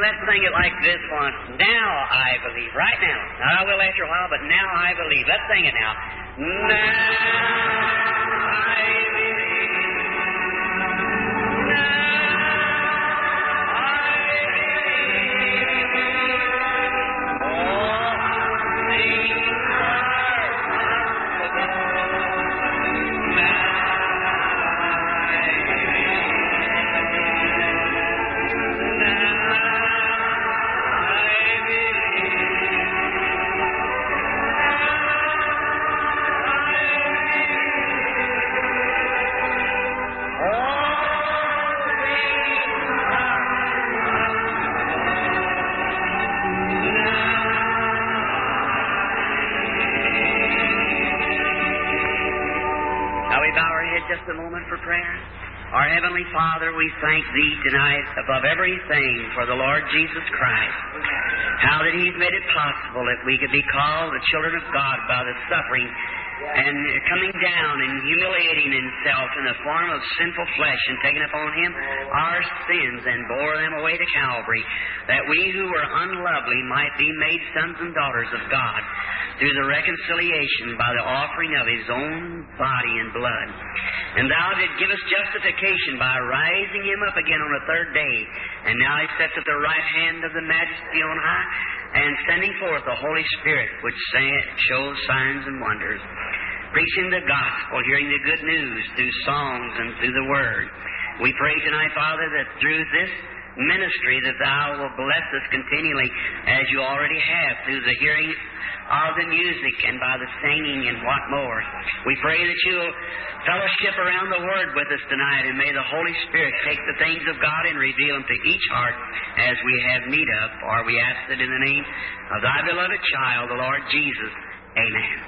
let's sing it like this once. Now I believe. Right now. Not I will after a while, but now I believe. Let's sing it now. Now I believe. Just a moment for prayer. Our Heavenly Father, we thank Thee tonight above everything for the Lord Jesus Christ. How that He's made it possible that we could be called the children of God by the suffering and coming down and humiliating Himself in the form of sinful flesh and taking upon Him our sins and bore them away to Calvary, that we who were unlovely might be made sons and daughters of God through the reconciliation by the offering of His own body and blood. And Thou didst give us justification by rising Him up again on the third day. And now He sits at the right hand of the Majesty on high and sending forth the Holy Spirit, which shows signs and wonders. Preaching the gospel, hearing the good news through songs and through the Word. We pray tonight, Father, that through this ministry that Thou will bless us continually, as You already have, through the hearing of the music and by the singing and what more. We pray that You'll fellowship around the Word with us tonight, and may the Holy Spirit take the things of God and reveal them to each heart as we have need of. For we ask it in the name of Thy beloved child, the Lord Jesus. Amen.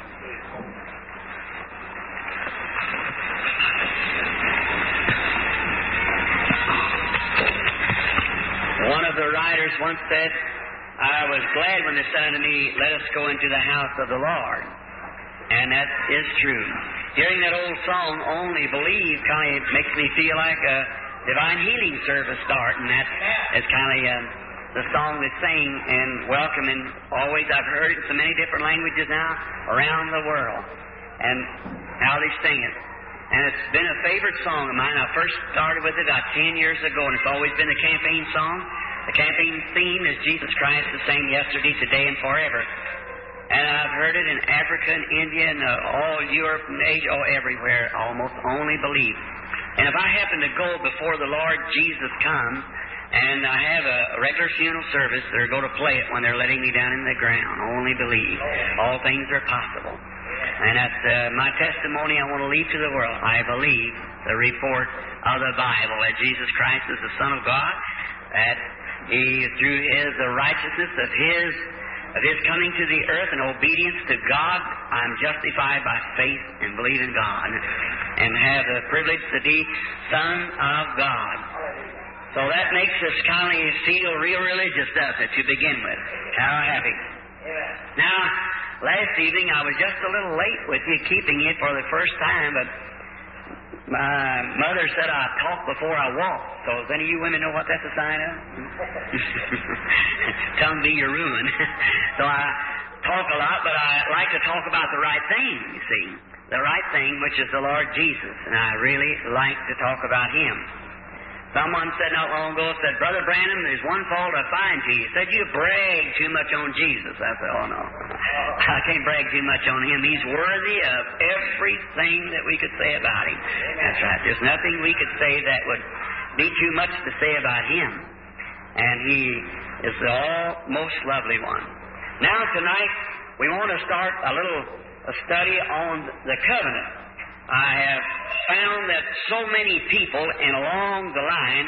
One of the writers once said, I was glad when they said unto me, let us go into the house of the Lord. And that is true. Hearing that old song, Only Believe, kind of makes me feel like a divine healing service starting. That is kind of the song they sing and welcome. And always, I've heard it in so many different languages now around the world. And how they sing it. And it's been a favorite song of mine. I first started with it about 10 years ago, and it's always been a campaign song. The campaign theme is Jesus Christ, the same yesterday, today, and forever. And I've heard it in Africa and India and all Europe and Asia, everywhere, almost. Only believe. And if I happen to go before the Lord Jesus comes, and I have a regular funeral service, they're going to play it when they're letting me down in the ground. Only believe. All things are possible. And that's my testimony I want to leave to the world. I believe the report of the Bible that Jesus Christ is the Son of God, that He, through the righteousness of His coming to the earth and obedience to God, I'm justified by faith and believe in God and have the privilege to be Son of God. So that makes us kind of feel real religious, doesn't it, to begin with? How happy. Now, last evening I was just a little late with you keeping it for the first time, but my mother said I talk before I walk. So does any of you women know what that's a sign of? Tongue be your ruin. So I talk a lot, but I like to talk about the right thing, you see. The right thing, which is the Lord Jesus. And I really like to talk about Him. Someone said not long ago, Brother Branham, there's one fault I find to you. He said, you brag too much on Jesus. I said, oh no. I can't brag too much on Him. He's worthy of everything that we could say about Him. That's right. There's nothing we could say that would be too much to say about Him. And He is the most lovely one. Now tonight, we want to start a study on the covenant. I have found that so many people along the line,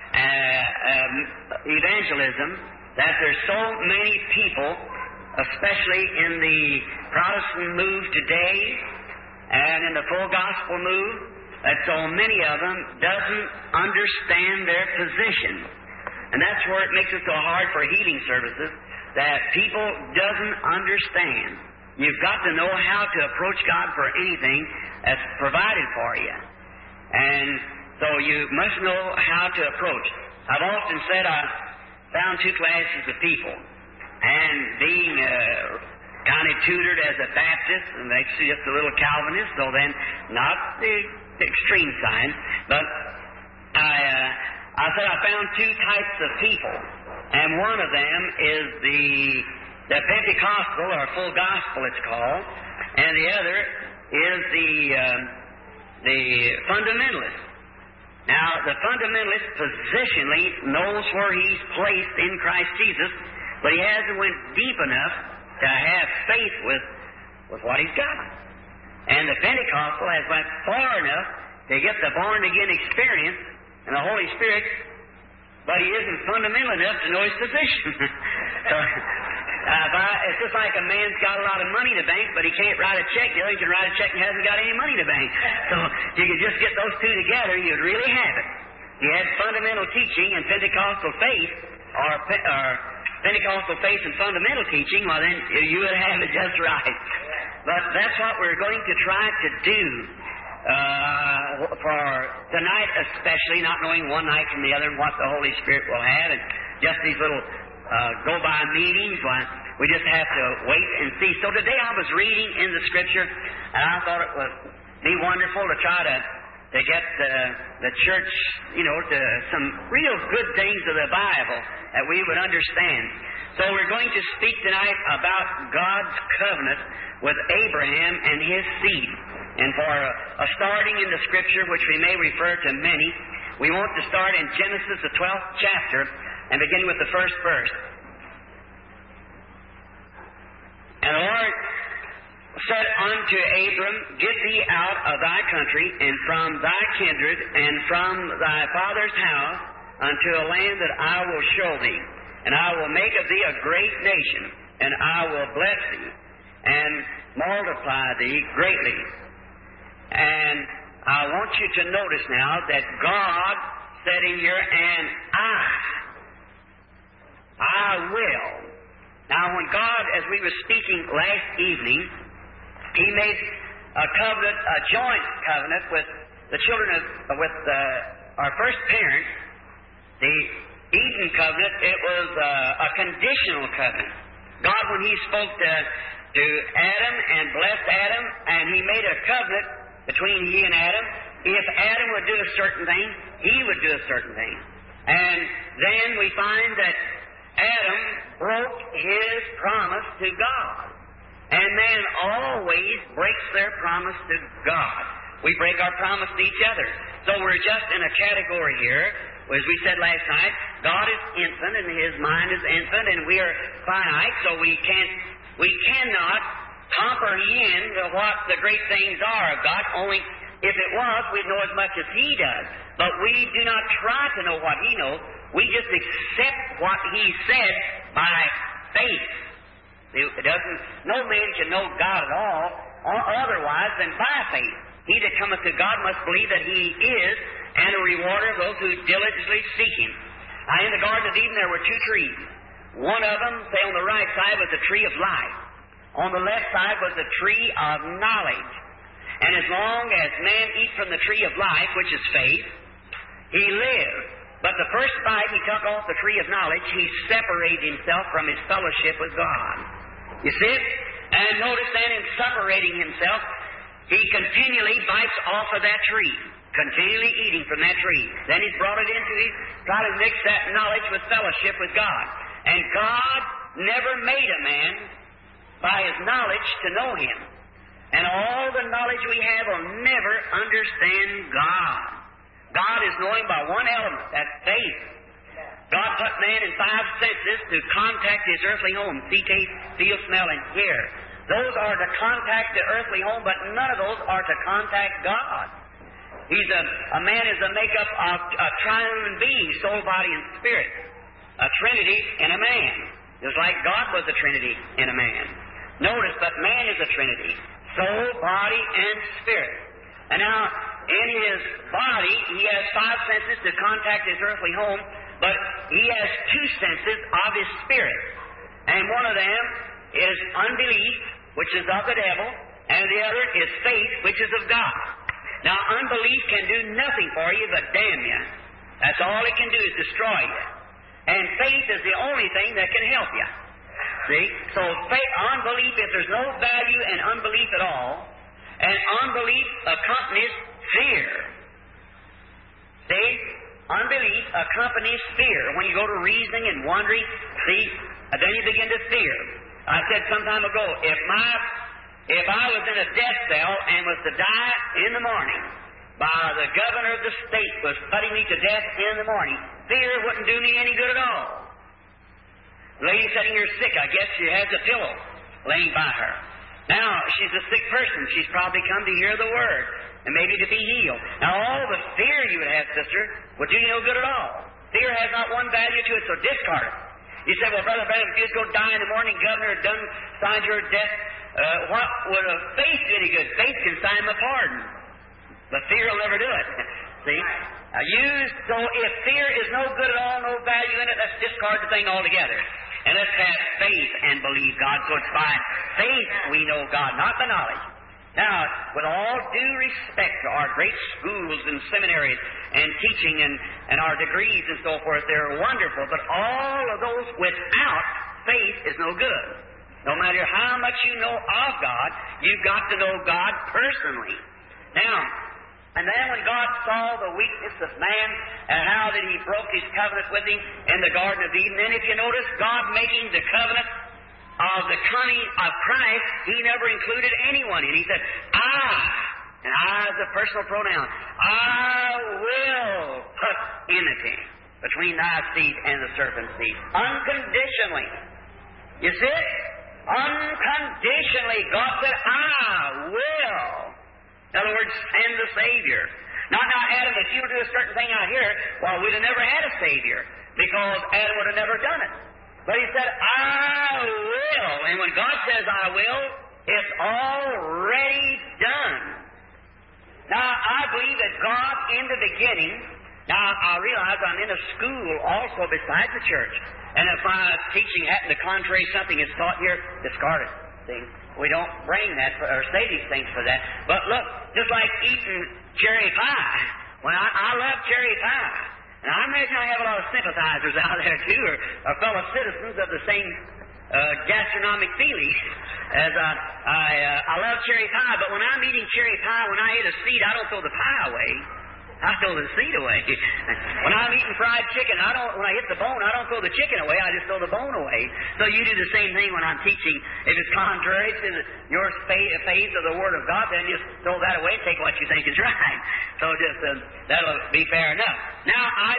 evangelism, that there's so many people, especially in the Protestant move today and in the full gospel move, that so many of them doesn't understand their position. And that's where it makes it so hard for healing services, that people doesn't understand. You've got to know how to approach God for anything that's provided for you. And so you must know how to approach. I've often said found two classes of people. And being kind of tutored as a Baptist, and actually just a little Calvinist, so then not the extreme side, but I said I found two types of people. And one of them is the Pentecostal, or full gospel it's called, and the other is the fundamentalist. Now, the fundamentalist positionally knows where he's placed in Christ Jesus, but he hasn't went deep enough to have faith with what he's got. And the Pentecostal has went far enough to get the born-again experience and the Holy Spirit, but he isn't fundamental enough to know his position. So, it's just like a man's got a lot of money in the bank, but he can't write a check. The other can write a check and hasn't got any money in the bank. So you could just get those two together, you'd really have it. You had fundamental teaching and Pentecostal faith, or Pentecostal faith and fundamental teaching, well then you would have it just right. But that's what we're going to try to do for tonight especially, not knowing one night from the other what the Holy Spirit will have, and just these little go-by meetings, we just have to wait and see. So today I was reading in the Scripture, and I thought it would be wonderful to try to get the church, to some real good things of the Bible that we would understand. So we're going to speak tonight about God's covenant with Abraham and his seed. And for a starting in the Scripture, which we may refer to many, we want to start in Genesis, the 12th chapter, and begin with the first verse. And the Lord said unto Abram, Get thee out of thy country, and from thy kindred, and from thy father's house, unto a land that I will show thee. And I will make of thee a great nation, and I will bless thee, and multiply thee greatly. And I want you to notice now that God said in here, and I will. Now, when God, as we were speaking last evening, He made a covenant, a joint covenant with the children with our first parents. The Eden covenant, it was a conditional covenant. God, when He spoke to Adam and blessed Adam, and He made a covenant between He and Adam, if Adam would do a certain thing, he would do a certain thing. And then we find that Adam broke his promise to God. And man always breaks their promise to God. We break our promise to each other. So we're just in a category here. As we said last night, God is infinite and His mind is infinite, and we are finite, so we cannot comprehend what the great things are of God. Only if it was, we'd know as much as He does. But we do not try to know what He knows. We just accept what He said by faith. No man can know God at all otherwise than by faith. He that cometh to God must believe that He is, and a rewarder of those who diligently seek Him. Now, in the Garden of Eden there were two trees. One of them, say on the right side, was the tree of life. On the left side was the tree of knowledge. And as long as man eat from the tree of life, which is faith, he lived. But the first bite he took off the tree of knowledge, he separated himself from his fellowship with God. You see it? And notice then in separating himself, he continually bites off of that tree, continually eating from that tree. Then he's brought it into his, try to mix that knowledge with fellowship with God. And God never made a man by his knowledge to know Him. And all the knowledge we have will never understand God. God is knowing by one element, that's faith. God put man in 5 senses to contact his earthly home: see, taste, feel, smell, and hear. Those are to contact the earthly home, but none of those are to contact God. A man is a makeup of a triune being, soul, body, and spirit. A trinity in a man. Just like God was a trinity in a man. Notice, but man is a trinity: soul, body, and spirit. And now, in his body, he has 5 senses to contact his earthly home, but he has 2 senses of his spirit. And one of them is unbelief, which is of the devil, and the other is faith, which is of God. Now, unbelief can do nothing for you but damn you. That's all it can do, is destroy you. And faith is the only thing that can help you. See? So unbelief, if there's no value in unbelief at all, and unbelief accompanies fear. See? Unbelief accompanies fear. When you go to reasoning and wondering, see, then you begin to fear. I said some time ago, if I was in a death cell and was to die in the morning, by the governor of the state was putting me to death in the morning, fear wouldn't do me any good at all. The lady sitting here sick, I guess she has a pillow laying by her. Now, she's a sick person. She's probably come to hear the Word and maybe to be healed. Now, all the fear you would have, sister, would do you no good at all. Fear has not one value to it, so discard it. You say, well, Brother Branham, if you just go die in the morning, Governor done signed your death, what would a faith do any good? Faith can sign my pardon, but fear will never do it. See? So if fear is no good at all, no value in it, let's discard the thing altogether. And let's have faith and believe God. So it's by faith we know God, not the knowledge. Now, with all due respect to our great schools and seminaries and teaching and our degrees and so forth, they're wonderful, but all of those without faith is no good. No matter how much you know of God, you've got to know God personally. Now, and then when God saw the weakness of man and how that He broke His covenant with him in the Garden of Eden, then if you notice, God making the covenant of the coming of Christ, He never included anyone in. He said, and I is a personal pronoun, I will put enmity between thy seed and the serpent's seed. Unconditionally. You see it? Unconditionally, God said, I will. In other words, send the Savior. Not now, Adam, if you would do a certain thing out here, well, we'd have never had a Savior, because Adam would have never done it. But He said, I will. And when God says, I will, it's already done. Now, I believe that God, in the beginning, now I realize I'm in a school also besides the church. And if my teaching happens to contrary something is taught here, discard it. See? We don't bring that or say these things for that. But look, just like eating cherry pie. When I love cherry pie. And I imagine I have a lot of sympathizers out there, too, or fellow citizens of the same gastronomic feeling as I love cherry pie. But when I'm eating cherry pie, when I eat a seed, I don't throw the pie away. I throw the seed away. When I'm eating fried chicken, when I hit the bone, I don't throw the chicken away, I just throw the bone away. So you do the same thing when I'm teaching. If it's contrary to your faith of the Word of God, then just throw that away and take what you think is right. So just that'll be fair enough. Now, I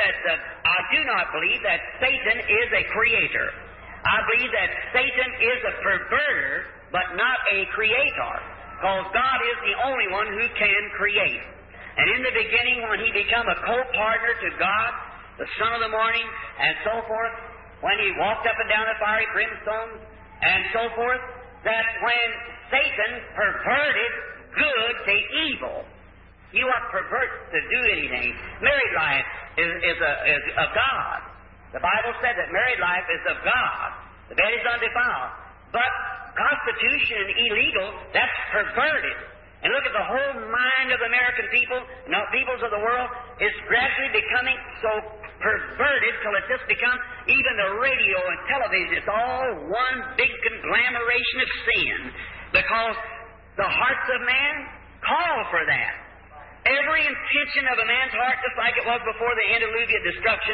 do not believe that Satan is a creator. I believe that Satan is a perverter, but not a creator. Because God is the only one who can create. And in the beginning, when He became a co-partner to God, the Son of the morning, and so forth, when He walked up and down the fiery brimstone, and so forth, that when Satan perverted good to evil, he wasn't pervert to do anything. Married life is of God. The Bible said that married life is of God. The bed is undefiled. But prostitution and illegal, that's perverted. And look at the whole mind of the American people, peoples of the world, is gradually becoming so perverted till it just becomes, even the radio and television, it's all one big conglomeration of sin. Because the hearts of man call for that. Every intention of a man's heart, just like it was before the antediluvian destruction,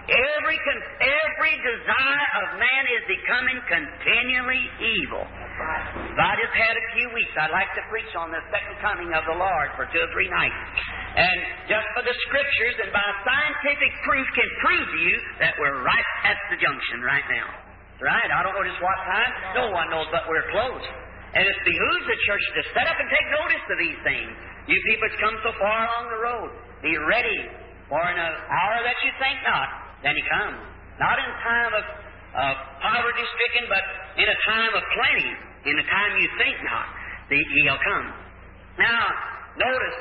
every desire of man is becoming continually evil. If I just had a few weeks, I'd like to preach on the second coming of the Lord for 2 or 3 nights. And just for the Scriptures and by scientific proof can prove to you that we're right at the junction right now. Right? I don't know just what time. No one knows, but we're close. And it behooves the church to set up and take notice of these things. You people that's come so far along the road, be ready, for in an hour that you think not, then He comes. Not in time of poverty-stricken, but in a time of plenty. In a time you think not, He'll come. Now, notice,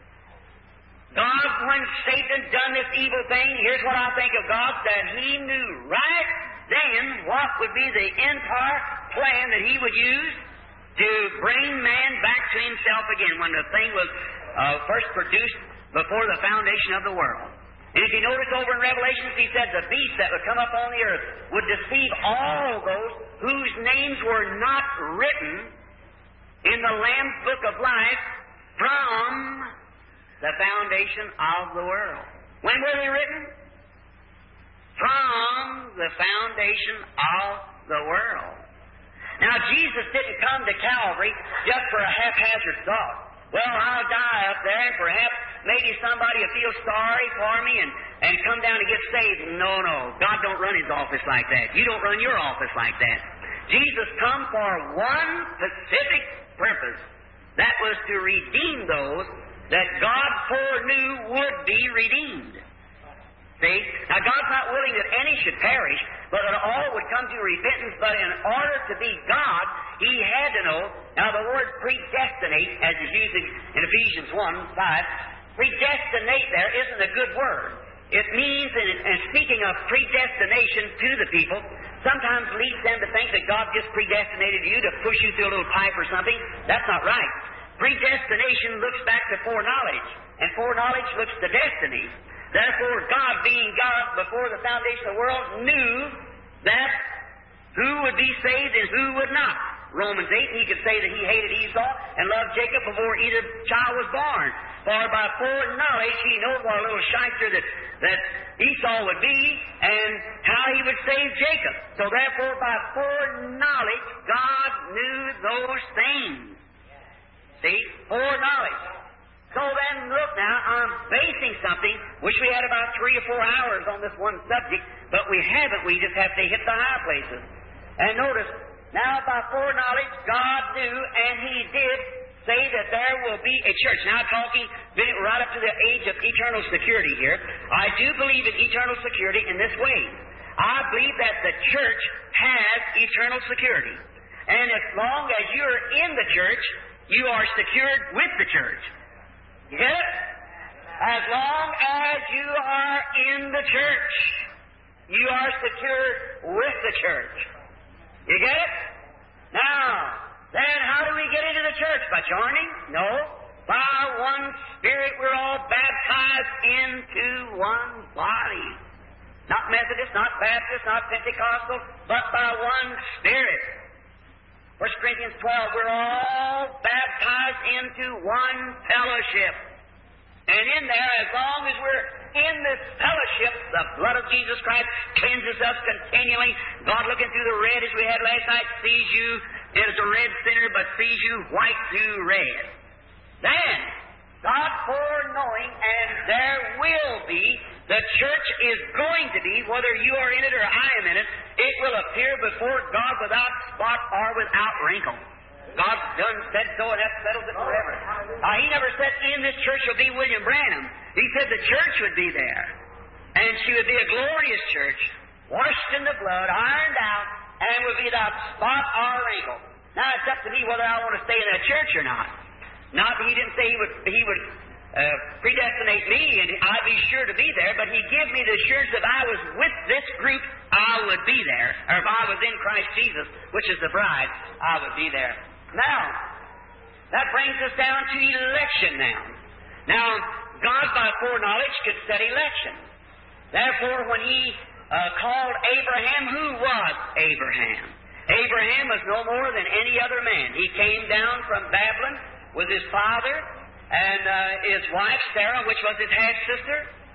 God, when Satan done this evil thing, here's what I think of God, that He knew right then what would be the entire plan that He would use to bring man back to Himself again when the thing was first produced before the foundation of the world. And if you notice over in Revelations, he said the beast that would come up on the earth would deceive all those whose names were not written in the Lamb's Book of Life from the foundation of the world. When were they written? From the foundation of the world. Now, Jesus didn't come to Calvary just for a haphazard thought. Well, I'll die up there, and perhaps maybe somebody will feel sorry for me and come down and get saved. No, no. God don't run His office like that. You don't run your office like that. Jesus come for one specific purpose. That was to redeem those that God foreknew would be redeemed. See? Now, God's not willing that any should perish, but that all would come to repentance. But in order to be God, He had to know. Now, the word predestinate, as is used in Ephesians 1:5, predestinate there isn't a good word. It means, in speaking of predestination to the people, sometimes leads them to think that God just predestinated you to push you through a little pipe or something. That's not right. Predestination looks back to foreknowledge, and foreknowledge looks to destiny. Therefore, God, being God before the foundation of the world, knew that who would be saved and who would not. Romans 8, he could say that he hated Esau and loved Jacob before either child was born. For by foreknowledge he knew what a little shyster that Esau would be and how he would save Jacob. So therefore, by foreknowledge, God knew those things. See? Foreknowledge. So then, look now, I'm basing something, wish we had about 3 or 4 hours on this one subject, but we haven't. We just have to hit the high places. And notice, now by foreknowledge, God knew, and He did say that there will be a church. Now talking right up to the age of eternal security here, I do believe in eternal security in this way. I believe that the church has eternal security. And as long as you're in the church, you are secured with the church. You get it? As long as you are in the church, you are secured with the church. You get it? Now, then how do we get into the church? By joining? No. By one Spirit we're all baptized into one body. Not Methodist, not Baptist, not Pentecostal, but by one Spirit. 1 Corinthians 12, we're all baptized into one fellowship. And in there, as long as we're in this fellowship, the blood of Jesus Christ cleanses us continually. God, looking through the red as we had last night, sees you as a red sinner, but sees you white through red. Then, God foreknowing, and there will be, the church is going to be, whether you are in it or I am in it, it will appear before God without spot or without wrinkle. God done said so, and that settles it forever. He never said in this church will be William Branham. He said the church would be there. And she would be a glorious church, washed in the blood, ironed out, and would be without spot or wrinkle. Now it's up to me whether I want to stay in that church or not. He didn't say He would predestinate me and I'd be sure to be there, but He gave me the assurance that I was with this group, I would be there. Or if I was in Christ Jesus, which is the bride, I would be there. Now, that brings us down to election now. Now, God by foreknowledge could set election. Therefore, when He called Abraham, who was Abraham? Abraham was no more than any other man. He came down from Babylon with his father and his wife, Sarah, which was his half-sister.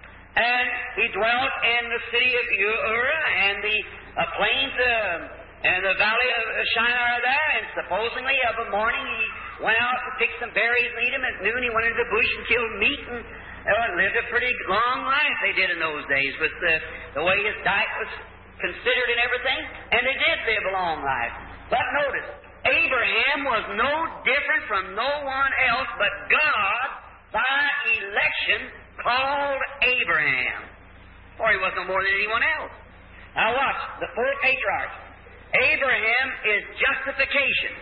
And he dwelt in the city of Ur and the plains and the valley of Shinar there. And supposedly of a morning he went out to pick some berries and eat them. At noon he went into the bush and killed meat and lived a pretty long life they did in those days with the way his diet was considered and everything. And they did live a long life. But notice, Abraham was no different from no one else, but God, by election, called Abraham. For he was no more than anyone else. Now watch, the 4 patriarchs. Abraham is justification.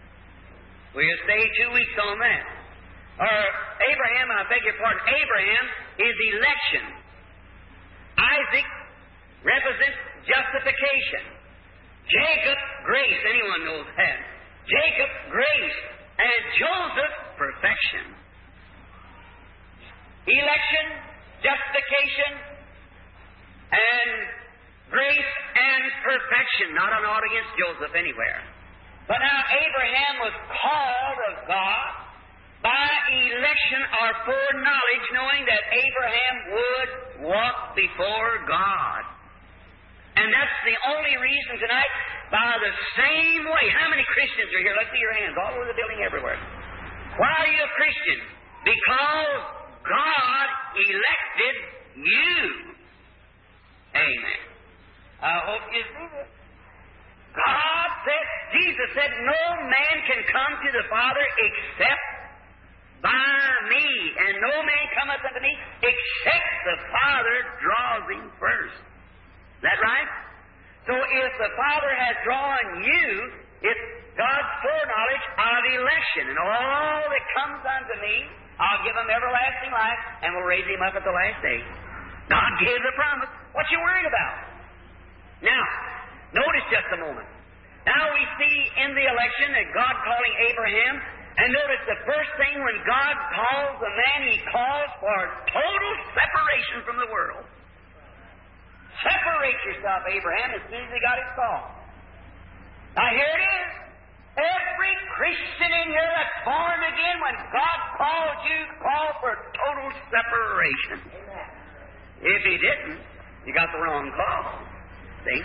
We'll stay 2 weeks on that. Or Abraham, I beg your pardon, Abraham is election. Isaac represents justification. Jacob, grace. Anyone knows that. Jacob, grace. And Joseph, perfection. Election, justification and grace and perfection. Not an ought against Joseph anywhere. But now Abraham was called of God by election or foreknowledge, knowing that Abraham would walk before God. And that's the only reason tonight, by the same way. How many Christians are here? Let's see your hands all over the building, everywhere. Why are you a Christian? Because God elected you. Amen. I hope you see this. God said, Jesus said, no man can come to the Father except by me. And no man cometh unto me except the Father draws him first. Is that right? So if the Father has drawn you, it's God's foreknowledge of election. And all that comes unto me, I'll give him everlasting life, and will raise him up at the last day. God gave the promise. What you worried about? Now, notice just a moment. Now we see in the election that God calling Abraham, and notice the first thing when God calls a man, He calls for total separation from the world. Separate yourself, Abraham, as soon as he got his call. Now here it is. Every Christian in here that's born again, when God calls you, call for total separation. Amen. If He didn't, you got the wrong call. See?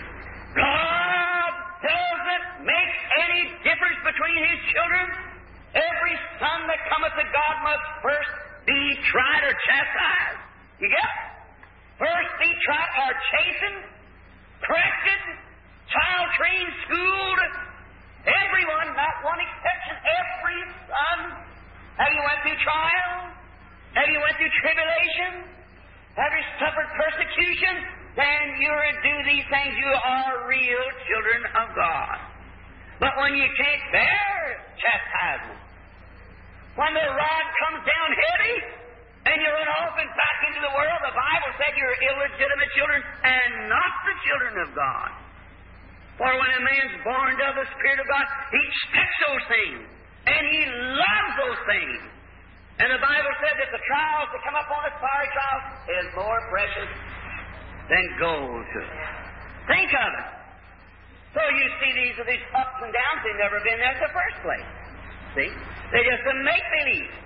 God doesn't make any difference between His children. Every son that cometh to God must first be tried or chastised. You get it? First be tried or chastened, corrected, child-trained, schooled. Everyone, not one exception, every son. Have you went through trial? Have you went through tribulation? Have you suffered persecution? Then you're to do these things. You are real children of God. But when you can't bear chastisement, when the rod comes down heavy, and you run off and back into the world, the Bible said you're illegitimate children and not the children of God. For when a man's born of the Spirit of God, he expects those things, and he loves those things. And the Bible said that the trials that come upon us, fiery trials, is more precious than gold to us. Think of it. So you see these ups and downs, they've never been there in the first place. See? They're just a make-believe.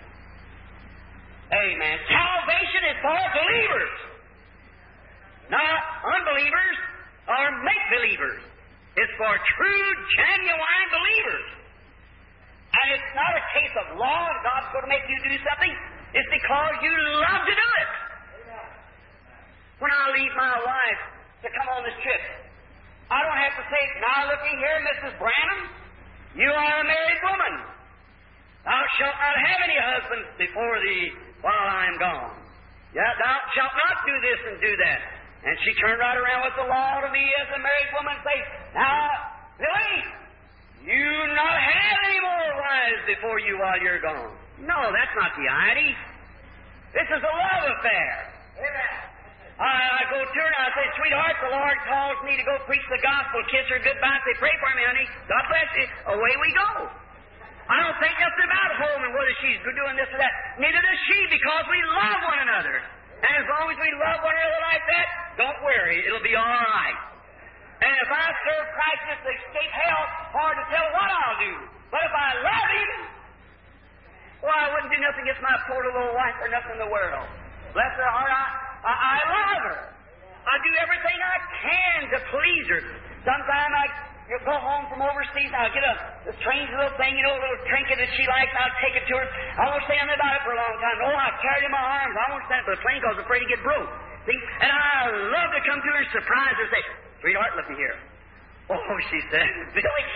Amen. Salvation is for believers, not unbelievers or make-believers. It's for true, genuine believers. And it's not a case of law and God's going to make you do something. It's because you love to do it. When I leave my wife to come on this trip, I don't have to say, now looking here, Mrs. Branham, you are a married woman. Thou shalt not have any husbands before thee while I am gone. Yeah, thou shalt not do this and do that. And she turned right around with the law to me as a married woman and say, now, Billy, you not have any more wives before you while you're gone. No, that's not the idea. This is a love affair. Amen. I go to her and I say, sweetheart, the Lord calls me to go preach the gospel. Kiss her goodbye. Say, pray for me, honey. God bless you. Away we go. I don't think nothing about home and whether she's doing this or that. Neither does she, because we love one another. And as long as we love one another like that, don't worry, it'll be all right. And if I serve Christ just to escape hell, hard to tell what I'll do. But if I love Him, well, I wouldn't do nothing against my poor little wife or nothing in the world. Bless her heart, I love her. I do everything I can to please her. Sometimes you go home from overseas, I'll get a strange little thing, a little trinket that she likes, I'll take it to her. I won't say anything about it for a long time. Oh, I'll carry it in my arms. I won't stand it for the plane because I'm afraid to get broke. See? And I love to come to her and surprise her and say, sweetheart, look here. Oh, she said, Billy,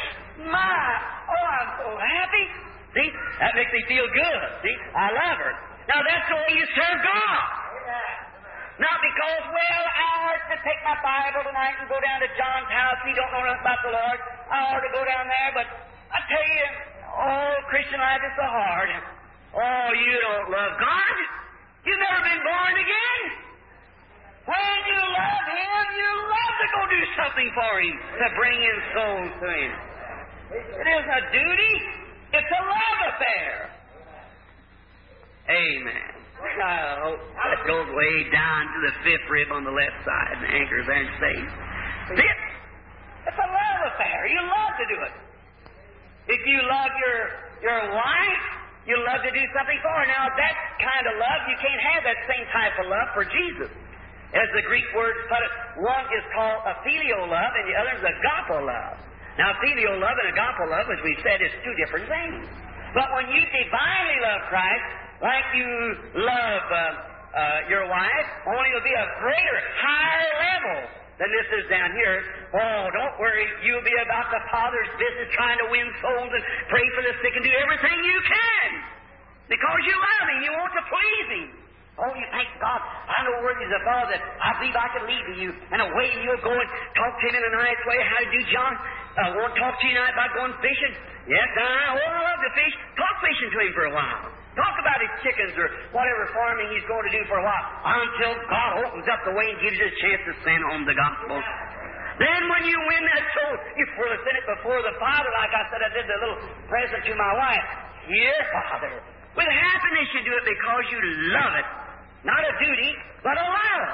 I'm so happy. See? That makes me feel good. See? I love her. Now, that's the way you serve God. Not because, well, I ought to take my Bible tonight and go down to John's house. He don't know nothing about the Lord. I ought to go down there, but I tell you, Christian life is so hard. Oh, you don't love God. You've never been born again. When you love Him, you love to go do something for Him to bring in souls to Him. It isn't a duty. It's a love affair. Amen. That goes way down to the fifth rib on the left side and anchors there and stays. Fifth. It's a love affair. You love to do it. If you love your wife, you love to do something for her. Now, that kind of love, you can't have that same type of love for Jesus. As the Greek word put it, one is called a filial love and the other is agape love. Now, filial love and agape love, as we said, is two different things. But when you divinely love Christ, like you love your wife, only it'll be a greater, higher level than this is down here. Oh, don't worry. You'll be about the Father's business, trying to win souls and pray for the sick and do everything you can. Because you love Him. You want to please Him. Oh, you thank God. I know where He's a fellow that I believe I can lead to you. And away you'll go and talk to Him in a nice way. How do you do, John? I want to talk to you tonight about going fishing. Yes, I love to fish. Talk fishing to him for a while. Talk about his chickens or whatever farming he's going to do for a while until God opens up the way and gives you a chance to send home the gospel. Then when you win that soul, you present it before the Father, like I said, I did the little present to my wife. Here, Father. With happiness you do it because you love it. Not a duty, but a love.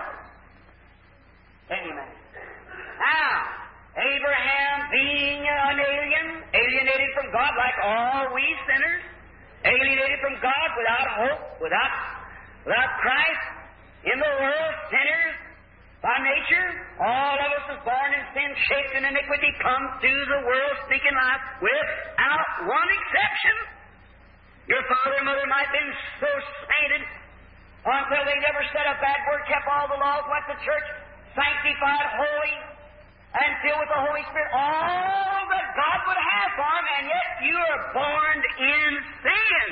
Amen. Now, Abraham being an alien, alienated from God like all we sinners, alienated from God without hope, without Christ, in the world, sinners by nature, all of us is born in sin, shaped in iniquity, come through the world seeking life without one exception. Your father and mother might have been so sainted until they never said a bad word, kept all the laws, went to church, sanctified, holy, and filled with the Holy Spirit, all that God would have for them, and yet you are born in sin.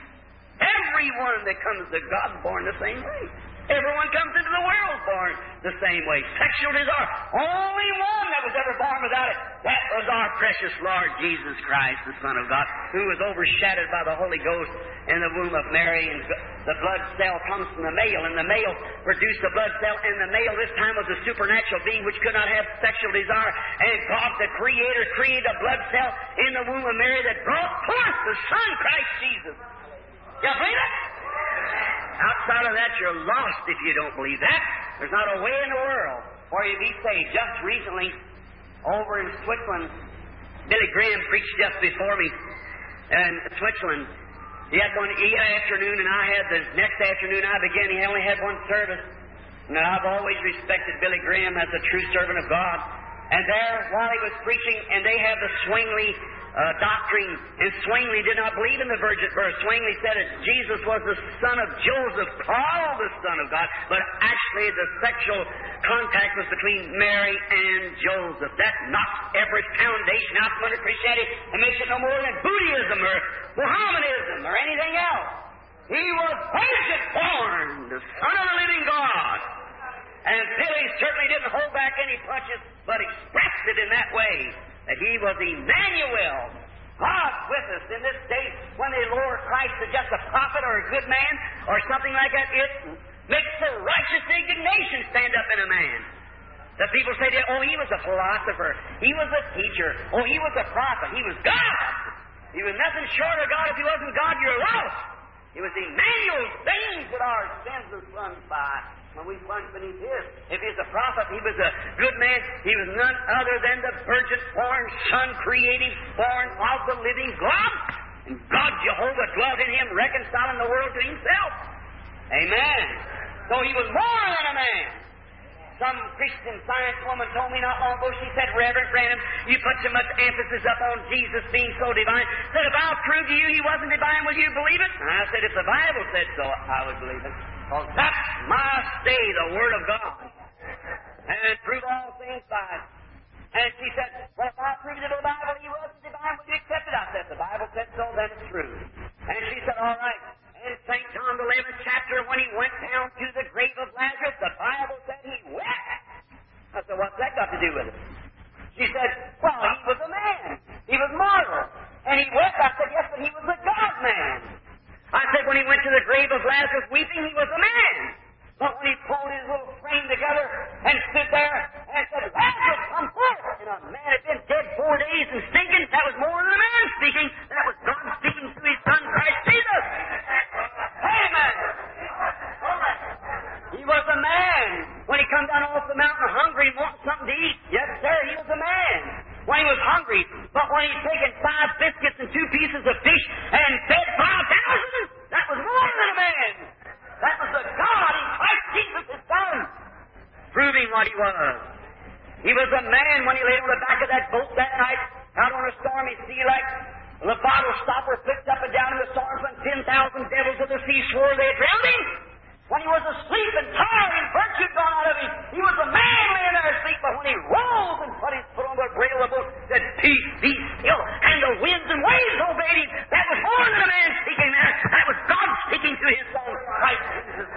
Everyone that comes to God is born the same way. Everyone comes into the world born the same way. Sexual desire. Only one that was ever born without it. That was our precious Lord Jesus Christ, the Son of God, who was overshadowed by the Holy Ghost in the womb of Mary. And the blood cell comes from the male, and the male produced the blood cell, and the male this time was a supernatural being which could not have sexual desire. And God, the Creator, created a blood cell in the womb of Mary that brought forth the Son, Christ Jesus. You believe it? Outside of that, you're lost if you don't believe that. There's not a way in the world for you to be saved. Just recently, over in Switzerland, Billy Graham preached just before me in Switzerland. He had one afternoon, and I had the next afternoon I began. He only had one service. And I've always respected Billy Graham as a true servant of God. And there, while he was preaching, and they have the Zwingli doctrine, and Zwingli did not believe in the virgin birth. Zwingli said that Jesus was the son of Joseph, called the Son of God, but actually the sexual contact was between Mary and Joseph. That knocks every foundation out from under Christianity and makes it no more than Buddhism or Mohammedanism or anything else. He was virgin born, the Son of the living God. And Billy certainly didn't hold back any punches, but expressed it in that way, that he was Emmanuel, God with us. In this day, when they lower Christ to just a prophet or a good man or something like that, it makes the righteous indignation stand up in a man. The people say, oh, he was a philosopher, he was a teacher, oh, he was a prophet, he was God. He was nothing short of God. If he wasn't God, you're lost. He was Emmanuel, things that our sins are plunged by. When we plunge beneath His. If He's a prophet, He was a good man. He was none other than the virgin-born Son, created, born of the living God. And God Jehovah dwelt in Him, reconciling the world to Himself. Amen. So He was more than a man. Some Christian Science woman told me not long ago, she said, Reverend Branham, you put so much emphasis up on Jesus being so divine. Said, if I'll prove to you He wasn't divine, will you believe it? And I said, if the Bible said so, I would believe it. Well, that's my stay, the Word of God. And prove all things by it. And she said, well, if I prove to the Bible He wasn't divine, will you accept it? I said, the Bible said so, then it's true. And she said, all right. In St. John, the 11th chapter, when He went down to the grave of Lazarus, the Bible said He wept. I said, what's that got to do with it? She said, well, He was a man. He was mortal. And He wept. I said, yes, but He was a God-man. I said, when He went to the grave of Lazarus weeping, He was a man. But when He pulled His little frame together and stood there and said, Lazarus, come forth, and a man when He'd taken 5 biscuits and 2 pieces of fish and fed 5,000? That was more than a man. That was the God in Christ Jesus, His Son, proving what He was. He was a man when He lay on the back of that boat that night, out on a stormy sea like the bottle stopper flipped up and down in the storms when 10,000 devils of the sea swore they had drowned Him. When He was asleep and tired and virtue gone out of Him, He was a man laying there asleep. But when He rose and put His foot on the rail of the boat, said, "Peace, be still," and the winds and waves obeyed Him. That was more than a man speaking there. That was God speaking to His Son, Christ Jesus.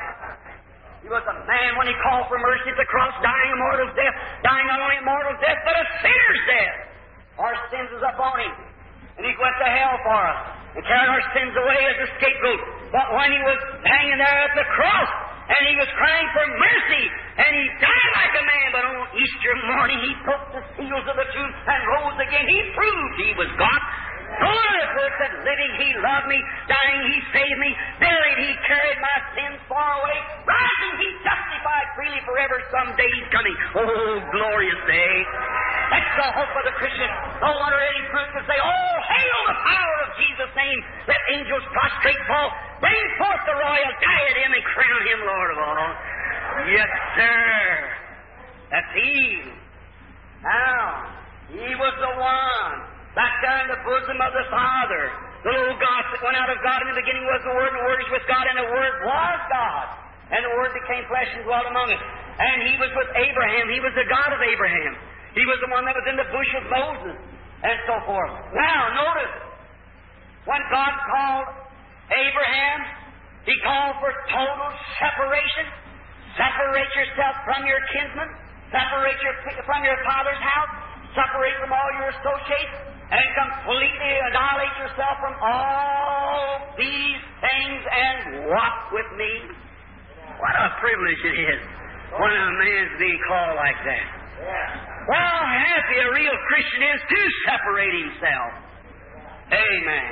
He was a man when He called for mercy at the cross, dying a mortal death, dying not only a mortal death, but a sinner's death. Our sins was upon Him, and He went to hell for us and carried our sins away as a scapegoat. But when He was hanging there at the cross, and He was crying for mercy, and He died like a man, but on Easter morning He broke the seals of the tomb and rose again. He proved He was God. Going to the earth that living He loved me, dying He saved me, buried He carried my sins far away, rising He justified freely forever. Someday He's coming. Oh, glorious day. That's the hope of the Christian. No wonder any group can say, "Oh, hail the power of Jesus' name. Let angels prostrate fall. Bring forth the royal diadem and crown Him Lord of all." Yes, sir. That's He. Now, He was the one back there in the bosom of the Father. The little God that went out of God in the beginning was the Word, and the Word is with God, and the Word was God. And the Word became flesh and dwelt among us. And He was with Abraham. He was the God of Abraham. He was the one that was in the bush with Moses, and so forth. Now, notice, when God called Abraham, He called for total separation. Separate yourself from your kinsmen. Separate from your father's house. Separate from all your associates. And completely annihilate yourself from all these things and walk with me. What a privilege it is when a man's being called like that. Well, happy a real Christian is to separate himself. Amen.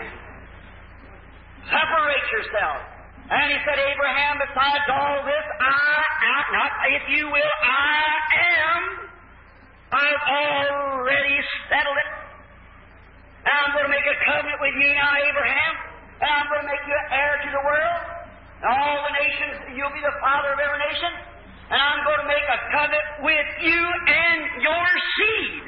Separate yourself. And He said, "Abraham, besides all this, not if you will, I am. I've already settled it. And I'm going to make a covenant with you now, Abraham. And I'm going to make you an heir to the world. And all the nations, you'll be the father of every nation. And I'm going to make a covenant with you and your seed.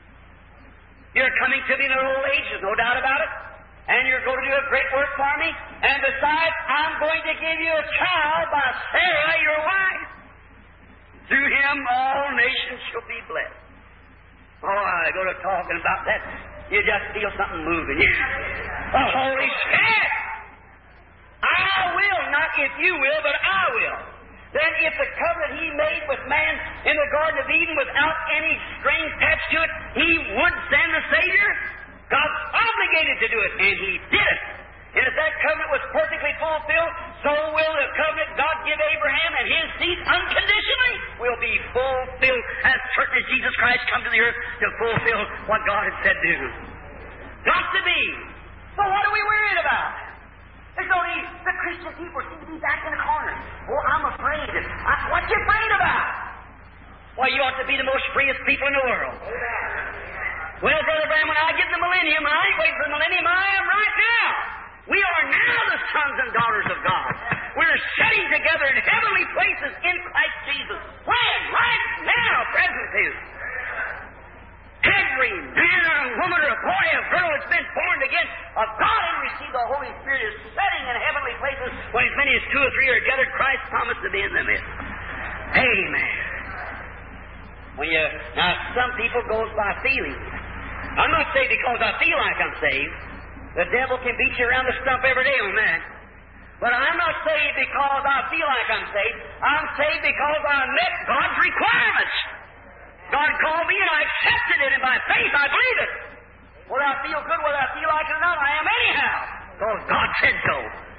You're coming to me in your old age, there's no doubt about it. And you're going to do a great work for me. And besides, I'm going to give you a child by Sarah, your wife. Through him, all nations shall be blessed." Oh, I go to talking about that, you just feel something moving. The Holy Spirit. I will, not if you will, but I will. Then if the covenant He made with man in the Garden of Eden without any string attached to it, He would send the Savior. God's obligated to do it, and He did it. And if that covenant was perfectly fulfilled, so will the covenant God give Abraham and his seed unconditionally will be fulfilled as certain as Jesus Christ come to the earth to fulfill what God had said to do. Got to be. So what are we worried about? There's only the Christian people seem to be back in the corner. Oh, I'm afraid. What you afraid about? Well, you ought to be the most freest people in the world. Well, Brother Branham, when I get the millennium, I ain't waiting for the millennium, I am right now. We are now the sons and daughters of God. We're sitting together in heavenly places in Christ Jesus. When? Right now, present tense. Every man or woman or a boy or girl that's been born again of God and received the Holy Spirit is sitting in heavenly places when as many as 2 or 3 are gathered, Christ promised to be in the midst. Amen. Now, some people goes by feeling. I'm not saved because I feel like I'm saved. The devil can beat you around the stump every day on that. But I'm not saved because I feel like I'm saved. I'm saved because I met God's requirements. God called me and I accepted it, and by faith I believe it. Whether I feel good, whether I feel like it or not, I am anyhow. Because God said so.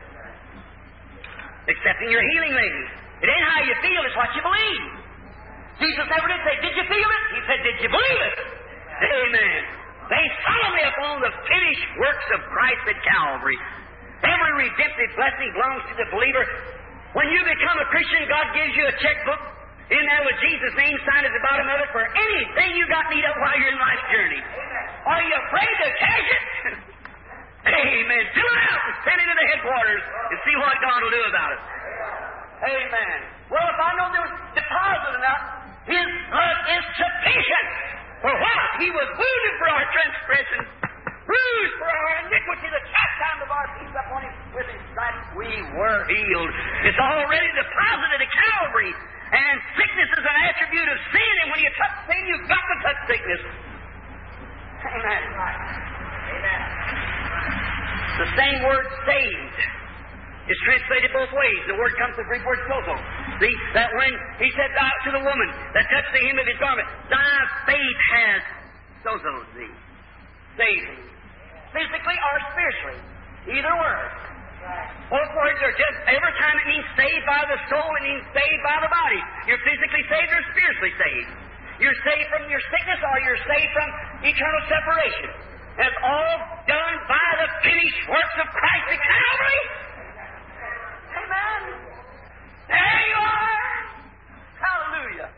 Excepting your healing lady. It ain't how you feel, it's what you believe. Jesus never did say, "Did you feel it?" He said, "Did you believe it?" Amen. Based solemnly upon the finished works of Christ at Calvary. Every redemptive blessing belongs to the believer. When you become a Christian, God gives you a checkbook in there with Jesus' name signed at the bottom of it for anything you got need of while you're in life's journey. Are you afraid to cash it? Amen. Fill it out and send it to the headquarters and see what God will do about it. Amen. Well, if I know there was deposit enough, His blood is sufficient. For what? He was wounded for our transgressions, bruised for our iniquity, the chastisement of our peace upon Him. With His stripes we were healed. It's already deposited at Calvary. And sickness is an attribute of sin, and when you touch sin, you've got to touch sickness. Amen. Amen. The same word saved is translated both ways. The word comes from the Greek word sozo. See, that when He said to the woman that touched the hem of His garment, thy faith has sozoed thee. Saved thee. Physically or spiritually. Either word. Both words are just, every time it means saved by the soul, it means saved by the body. You're physically saved or spiritually saved. You're saved from your sickness or you're saved from eternal separation. And it's all done by the finished works of Christ at Calvary. Amen. There you are. Hallelujah.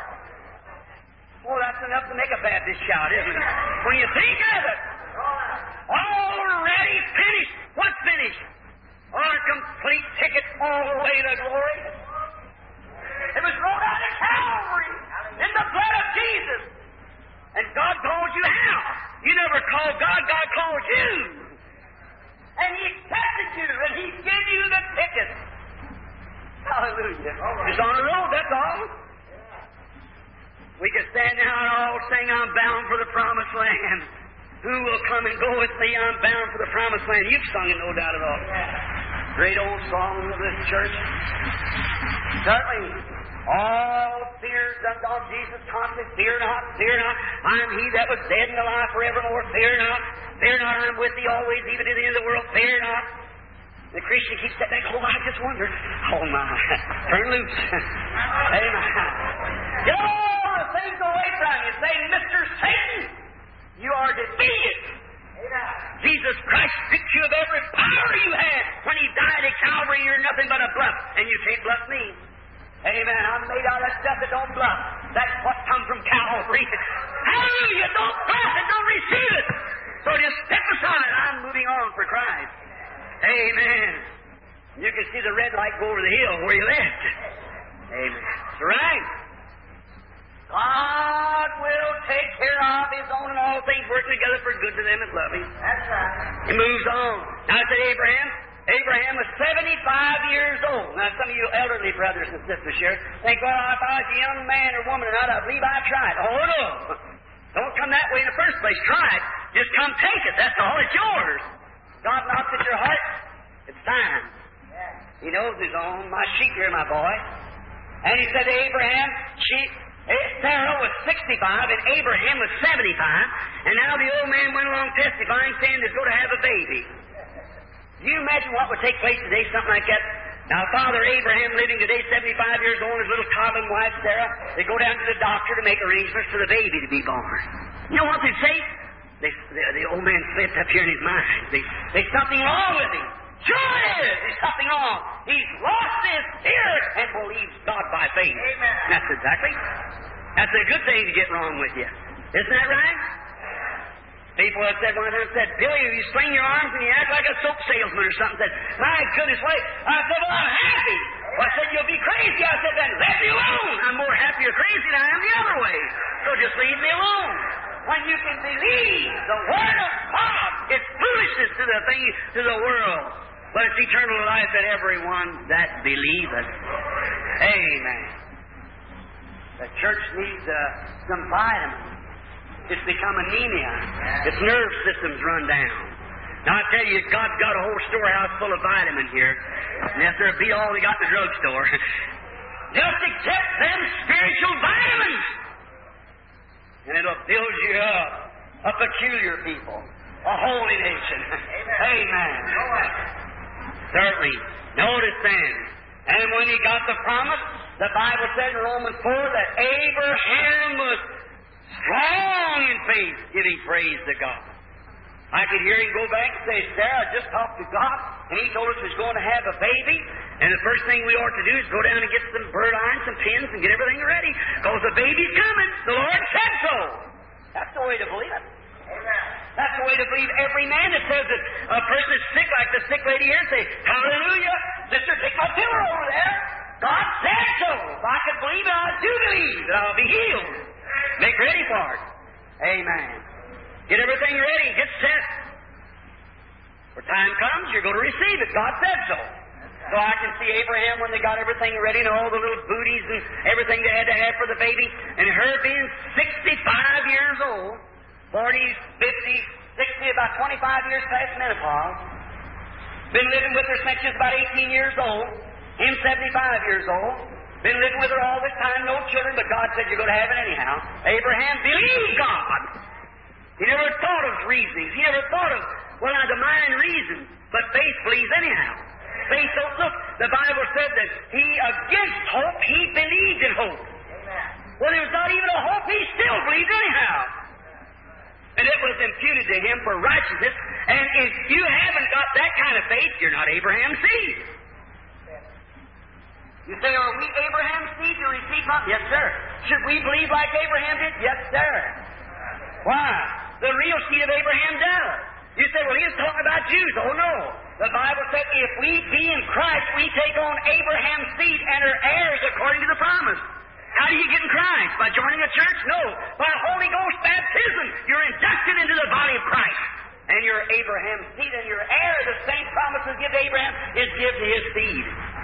Oh, that's enough to make a Baptist shout, isn't it? When you think of it. Already finished. What's finished? Our complete ticket all the way to glory. It was rolled out of Calvary in the blood of Jesus. And God called you how? You never called God, God called you. And He accepted you, and He gave you the ticket. Hallelujah. It's on the road, that's all. We can stand now and all sing, I'm bound for the promised land. Who will come and go with me? I'm bound for the promised land. You've sung it, no doubt at all. Great old song of this church. Certainly, all fears undone Jesus constantly. Fear not, fear not. I am He that was dead and alive forevermore. Fear not, I'm with thee always, even to the end of the world. Fear not. The Christian keeps stepping back. Oh, I just wonder. Oh, my. Turn loose. Amen. Get all the things away from you. Say, Mr. Satan, you are defeated. Amen. Jesus Christ stripped you of every power you had. When He died at Calvary, you're nothing but a bluff, and you can't bluff me. Amen. I'm made out of stuff that don't bluff. That's what comes from Calvary. Hallelujah. Don't bluff it. Don't receive it. So just step aside. I'm moving on for Christ. Amen. You can see the red light go over the hill where you left. Amen. That's right. God will take care of His own, and all things working together for good to them that love Him. That's right. He moves on. Now I said Abraham was 75 years old. Now some of you elderly brothers and sisters here think, well, if I was a young man or woman or not, I believe I tried. Oh, no. Don't come that way in the first place. Try it. Just come take it. That's all. It's yours. God knocks at your heart. It's time. He knows His own. My sheep here, my boy. And He said to Abraham, Sarah was 65 and Abraham was 75, and now the old man went along testifying, saying they're going to have a baby. Do you imagine what would take place today, something like that? Now, Father Abraham, living today, 75 years old, his little toddling wife, Sarah, they go down to the doctor to make arrangements for the baby to be born. You know what they'd say? The old man slipped up here in his mind. There's something wrong with him. Sure is! There's something wrong. He's lost his spirit and believes God by faith. Amen. That's a good thing to get wrong with you. Isn't that right? People have said one time, Billy, you swing your arms and you act like a soap salesman or something. Said, my goodness, wait. I said, well, I'm happy. Well, I said, you'll be crazy. I said, then let me alone. I'm more happy or crazy than I am the other way. So just leave me alone. When you can believe the Word of God, it's foolishness to the world. But it's eternal life that everyone that believeth. Amen. The church needs some vitamins. It's become anemia. Its nerve system's run down. Now I tell you, God's got a whole storehouse full of vitamins here. And that's there'll be all we got in the drugstore. Just accept them spiritual vitamins. And it'll build you up. A peculiar people. A holy nation. Amen. Certainly. Notice then. And when he got the promise, the Bible said in Romans 4 that Abraham was strong in faith, giving praise to God. I could hear him go back and say, Sarah, just talked to God, and He told us He was going to have a baby, and the first thing we ought to do is go down and get some bird iron, some pins, and get everything ready, because the baby's coming. The Lord said so. That's the way to believe it. Amen. That's the way to believe every man that says that a person is sick, like the sick lady here, say, hallelujah, sister, take my pillow over there. God said so. If I could believe it, I do believe that I'll be healed. Make ready for it. Amen. Get everything ready. Get set. When time comes, you're going to receive it. God said so. So I can see Abraham when they got everything ready and all the little booties and everything they had to have for the baby. And her being 65 years old, 40, 50, 60, about 25 years past menopause. Been living with her since she was about 18 years old. Him 75 years old. Been living with her all this time, no children, but God said you're going to have it anyhow. Abraham believed God. He never thought of reasonings. He never thought of, the mind reasons. But faith believes anyhow. Faith don't look. The Bible said that he, against hope, he believed in hope. Well, there was not even a hope. He still believed anyhow. And it was imputed to him for righteousness. And if you haven't got that kind of faith, you're not Abraham's seed. You say, are we Abraham's seed to receive promise? Yes, sir. Should we believe like Abraham did? Yes, sir. Why? The real seed of Abraham does. You say, well, he was talking about Jews. Oh, no. The Bible said, if we be in Christ, we take on Abraham's seed and are heirs according to the promise. How do you get in Christ? By joining a church? No. By Holy Ghost baptism. You're inducted into the body of Christ. And you're Abraham's seed, and you're heir. The same promises given to Abraham is given to his seed.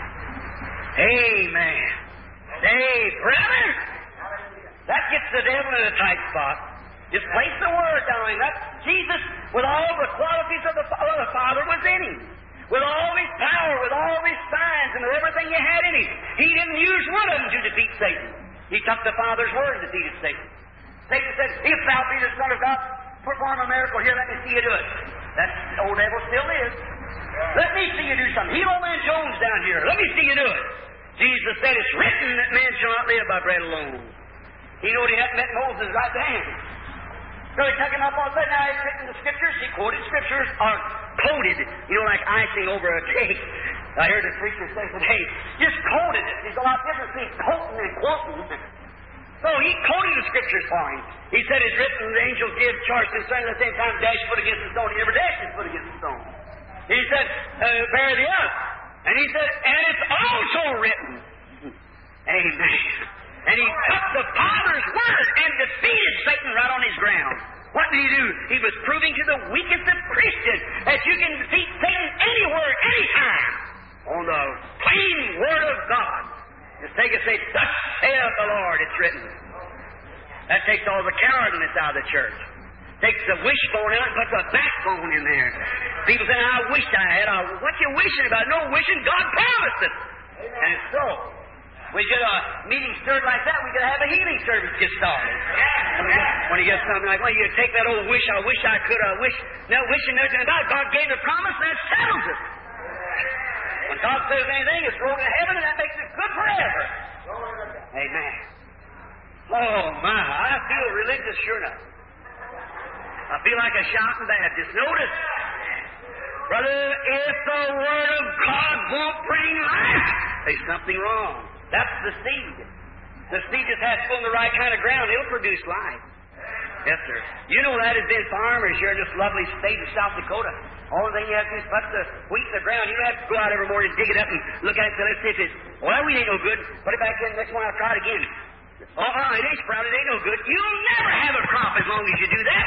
Amen. Hey, brother! That gets the devil in a tight spot. Just place the word down him. That's Jesus, with all the qualities of the Father, was in him. With all his power, with all his signs, and with everything he had in him. He didn't use one of them to defeat Satan. He took the Father's word and defeated Satan. Satan said, if thou be the Son of God, perform a miracle here, let me see you do it. That old devil still is. Let me see you do something. Heal old man Jones down here. Let me see you do it. Jesus said, it's written that man shall not live by bread alone. He knew he hadn't met Moses' right hand. So he took him up on that. Now he's written the Scriptures. He quoted Scriptures are coated, like icing over a cake. I heard a preacher say today, just quoted it. There's a lot of difference between quoting and quoting. So he quoted the Scriptures for him. He said, it's written, the angels give charge concerning at the same time, dash foot against the stone. He never dashed his foot against the stone. He said, bear the earth. And he said, and it's also written. Amen. And he took the Father's word and defeated Satan right on his ground. What did he do? He was proving to the weakest of Christians that you can defeat Satan anywhere, anytime, on the plain word of God. Just take it and say, thus saith the Lord, it's written. That takes all the cowardliness out of the church. Takes the wishbone out and puts a backbone in there. People say, I wish I had. What you wishing about? No wishing. God promised it. And it's so. We get a meeting stirred like that, we could have a healing service get started. When you get something like, well, you take that old wish I could, no wishing nothing about it. God gave the promise, and that settles it. When God says anything, it's rolled to heaven, and that makes it good forever. Amen. Oh, my, I feel religious sure enough. I feel like a shouting Baptist. Notice, brother, if the Word of God won't bring life, there's something wrong. That's the seed. The seed just has to go in the right kind of ground. It'll produce life. Yes, sir. You know that has been farmers here in this lovely state of South Dakota. All the thing you have to do is put the wheat in the ground. You don't have to go out every morning and dig it up and look at it and say, let's see if it's, well, that wheat ain't no good. Put it back in. Next one I'll try it again. It ain't sprouted. It ain't no good. You'll never have a crop as long as you do that.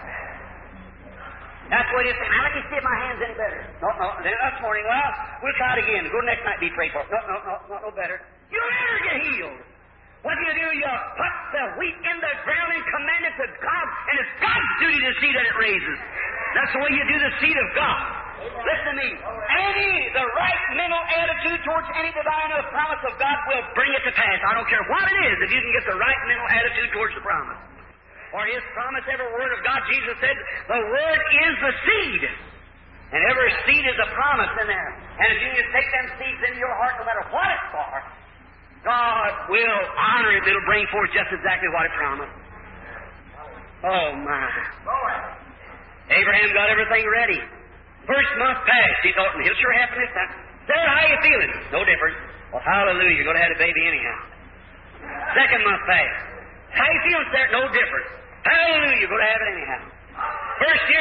That's what you say. Now, let me see if my hand's any better. No. Then this morning, well, we'll try it again. Go next night, be prayed for. No better. You'll never get healed. What do? You put the wheat in the ground and command it to God, and it's God's duty to see that it raises. That's the way you do the seed of God. Listen to me. The right mental attitude towards any divine promise of God will bring it to pass. I don't care what it is, if you can get the right mental attitude towards the promise. For His promise, every word of God, Jesus said, the Word is the seed. And every seed is a promise in there. And if you just take them seeds into your heart, no matter what it's for, God will honor it. It'll bring forth just exactly what it promised. Oh, my. Abraham got everything ready. First month passed. He thought, he'll sure happen this time. Sarah, how you feeling? No different. Well, hallelujah, you're going to have a baby anyhow. Second month passed. How you feeling, Sarah? No different. Hallelujah, you're going to have it anyhow. First year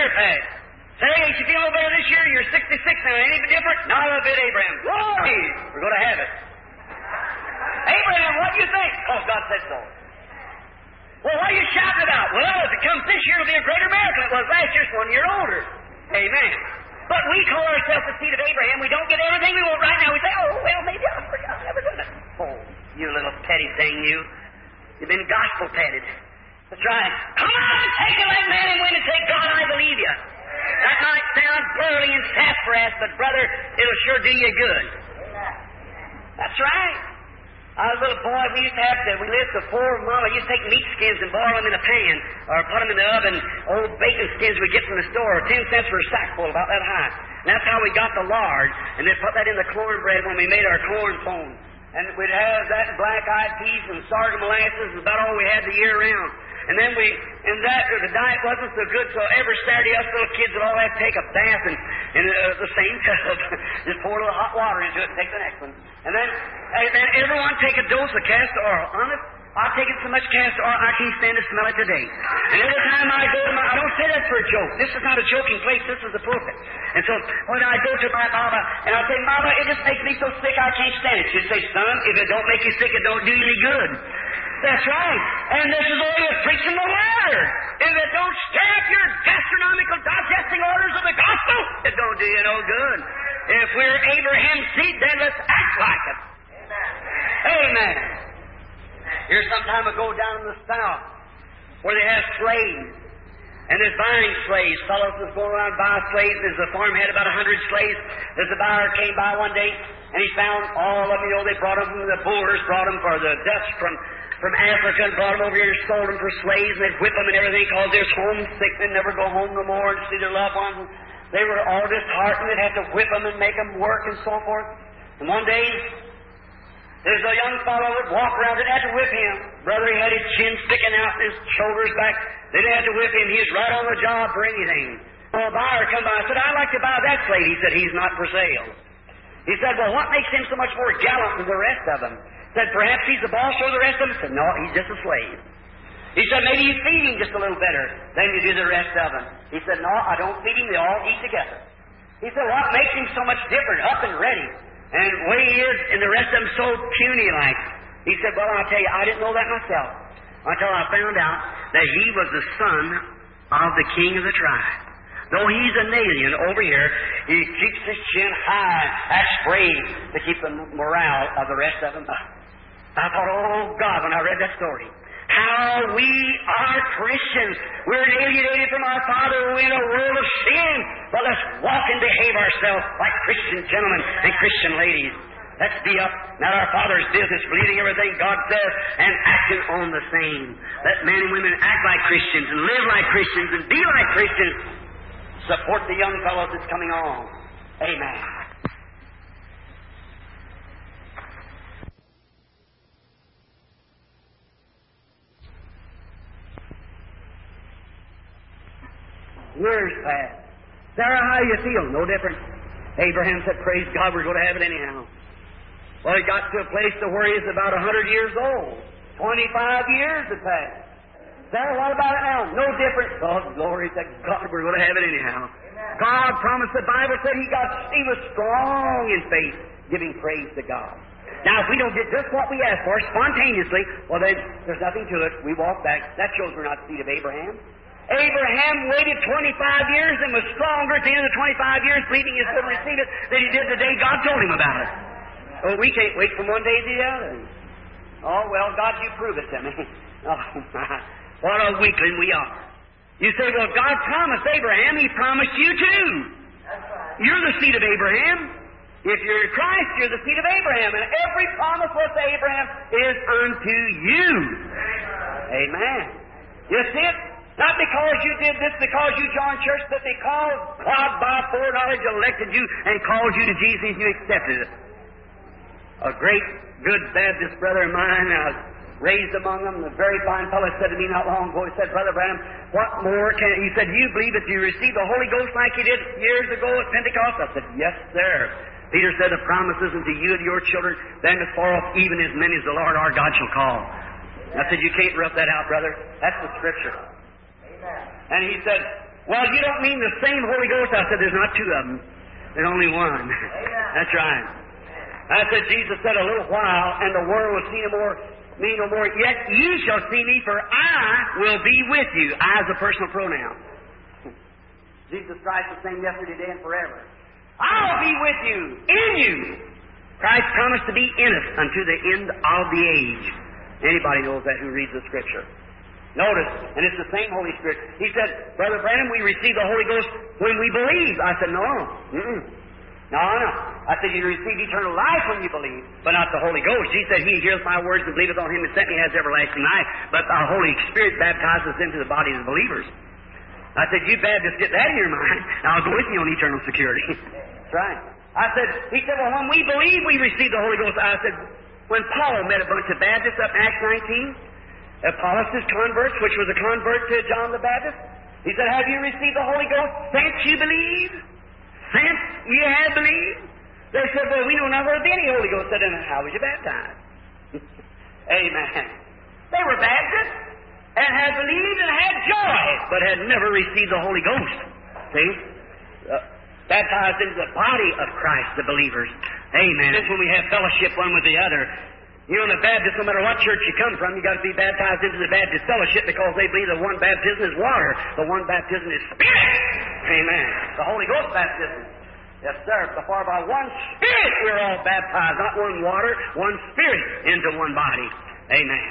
there, Pat? Say, you should feel a little better this year. You're 66 now. Any different? Not a bit, Abraham. Glory! We're going to have it. Abraham, what do you think? Oh, God said so. Well, what are you shouting about? Well, if it comes this year, it'll be a greater miracle than it was last year. It's 1 year older. Amen. But we call ourselves the seed of Abraham. We don't get everything we want right now. We say, oh, well, maybe I forgot. I've never done it. Oh, you little petty thing, you. You've been gospel petted. That's right. Come on, take it like man and women. Say, God, I believe you. That might sound burly and sassafras, but brother, it'll sure do you good. That's right. I was a little boy, we lived before Mama used to take meat skins and boil them in a pan, or put them in the oven, old bacon skins we get from the store, 10 cents for a sackful, about that high. And that's how we got the lard, and then put that in the cornbread when we made our corn pone. And we'd have that and black-eyed peas and sorghum molasses, about all we had the year round. And then the diet wasn't so good, so every Saturday us little kids would all have to take a bath in the same tub. Just pour a little hot water into it and take the next one. And then everyone take a dose of castor oil. Honest, I've taken so much castor oil, I can't stand to smell it today. And every time I go to I don't say that for a joke. This is not a joking place. This is the pulpit. And so when I go to my mama, and I say, Mama, it just makes me so sick I can't stand it. She'd say, son, if it don't make you sick, it don't do you any good. That's right. And this is only a preaching the word. If it don't stir up your gastronomical digesting orders of the gospel, it don't do you no good. If we're Abraham's seed, then let's act like it. Amen. Here's some time ago down in the south where they have slaves. And they're buying slaves. Fellows was going around buying slaves. There's a farm had about 100 slaves. There's a buyer came by one day, and he found all of them. They brought them from the Boers, brought them for the Dutch from Africa, and brought them over here and sold them for slaves, and they'd whip them and everything because they're homesick. They'd never go home no more and see their loved ones. They were all disheartened. They'd have to whip them and make them work and so forth. And one day, there's a young fellow would walk around. They'd have to whip him. Brother, he had his chin sticking out and his shoulders back. They didn't have to whip him. He was right on the job for anything. Well, a buyer come by and said, I'd like to buy that slave. He said, he's not for sale. He said, well, what makes him so much more gallant than the rest of them? Said, perhaps he's the boss or the rest of them. Said, no, he's just a slave. He said, maybe you feed him just a little better than you do the rest of them. He said, no, I don't feed him. They all eat together. He said, what makes him so much different, up and ready? And the way he is, and the rest of them so puny-like. He said, well, I'll tell you, I didn't know that myself until I found out that he was the son of the king of the tribe. Though he's an alien over here, he keeps his chin high, acts brave to keep the morale of the rest of them up. I thought, oh, God, when I read that story, how we are Christians. We're alienated from our Father. We're in a world of sin. But let's walk and behave ourselves like Christian gentlemen and Christian ladies. Let's be up, not our Father's business, believing everything God says and acting on the same. Let men and women act like Christians and live like Christians and be like Christians. Support the young fellows that's coming on. Amen. Years passed. Sarah, how do you feel? No different. Abraham said, praise God, we're going to have it anyhow. Well, he got to a place to where he's about 100 years old. 25 years had passed. Sarah, what about it now? No different. Oh, glory to God, we're going to have it anyhow. Amen. God promised, the Bible said he was strong in faith, giving praise to God. Now, if we don't get just what we ask for spontaneously, well, then there's nothing to it. We walk back. That shows we're not the seed of Abraham. Abraham waited 25 years and was stronger at the end of the 25 years, believing he could receive it, than he did the day God told him about it. Oh, we can't wait from one day to the other. Oh, well, God, you prove it to me. Oh, my. What a weakling we are. You say, well, God promised Abraham, He promised you too. That's right. You're the seed of Abraham. If you're in Christ, you're the seed of Abraham. And every promise was to Abraham is unto you. Amen. You see it? Not because you did this, because you joined church, but because God by foreknowledge elected you and called you to Jesus and you accepted it. A great, good Baptist brother of mine, I was raised among them, a very fine fellow, said to me not long ago, he said, Brother Branham, what more can... He said, you believe that you received the Holy Ghost like you did years ago at Pentecost? I said, yes, sir. Peter said, the promises unto you and your children, then as far off even as many as the Lord our God shall call. I said, you can't rough that out, brother. That's the Scripture. And he said, Well, you don't mean the same Holy Ghost. I said, there's not two of them. There's only one. That's right. I said, Jesus said, a little while, and the world will see me no more. Yet ye shall see me, for I will be with you. I is a personal pronoun. Jesus Christ the same yesterday, today, and forever. I'll be with you, in you. Christ promised to be in us unto the end of the age. Anybody knows that who reads the Scripture. Notice, and it's the same Holy Spirit. He said, Brother Branham, we receive the Holy Ghost when we believe. I said, no. No. I said, you receive eternal life when you believe, but not the Holy Ghost. He said, he hears my words and believeth on him that sent me has everlasting life, but the Holy Spirit baptizes into the bodies of believers. I said, you Baptists, get that in your mind. I'll go with you on eternal security. That's right. He said, well, when we believe, we receive the Holy Ghost. I said, when Paul met a bunch of Baptists up in Acts 19, Apollos' converts, which was a convert to John the Baptist, he said, have you received the Holy Ghost since you believe? Since you have believed? They said, well, we know not where any Holy Ghost. Said, then how was you baptized? Amen. They were Baptists and had believed and had joy, but had never received the Holy Ghost. See? Baptized into the body of Christ, the believers. Amen. That's when we have fellowship one with the other. You know, in the Baptist, no matter what church you come from, you got to be baptized into the Baptist fellowship because they believe the one baptism is water, the one baptism is Spirit. Amen. The Holy Ghost baptism. Yes, sir. For by one Spirit we're all baptized, not one water, one Spirit into one body. Amen.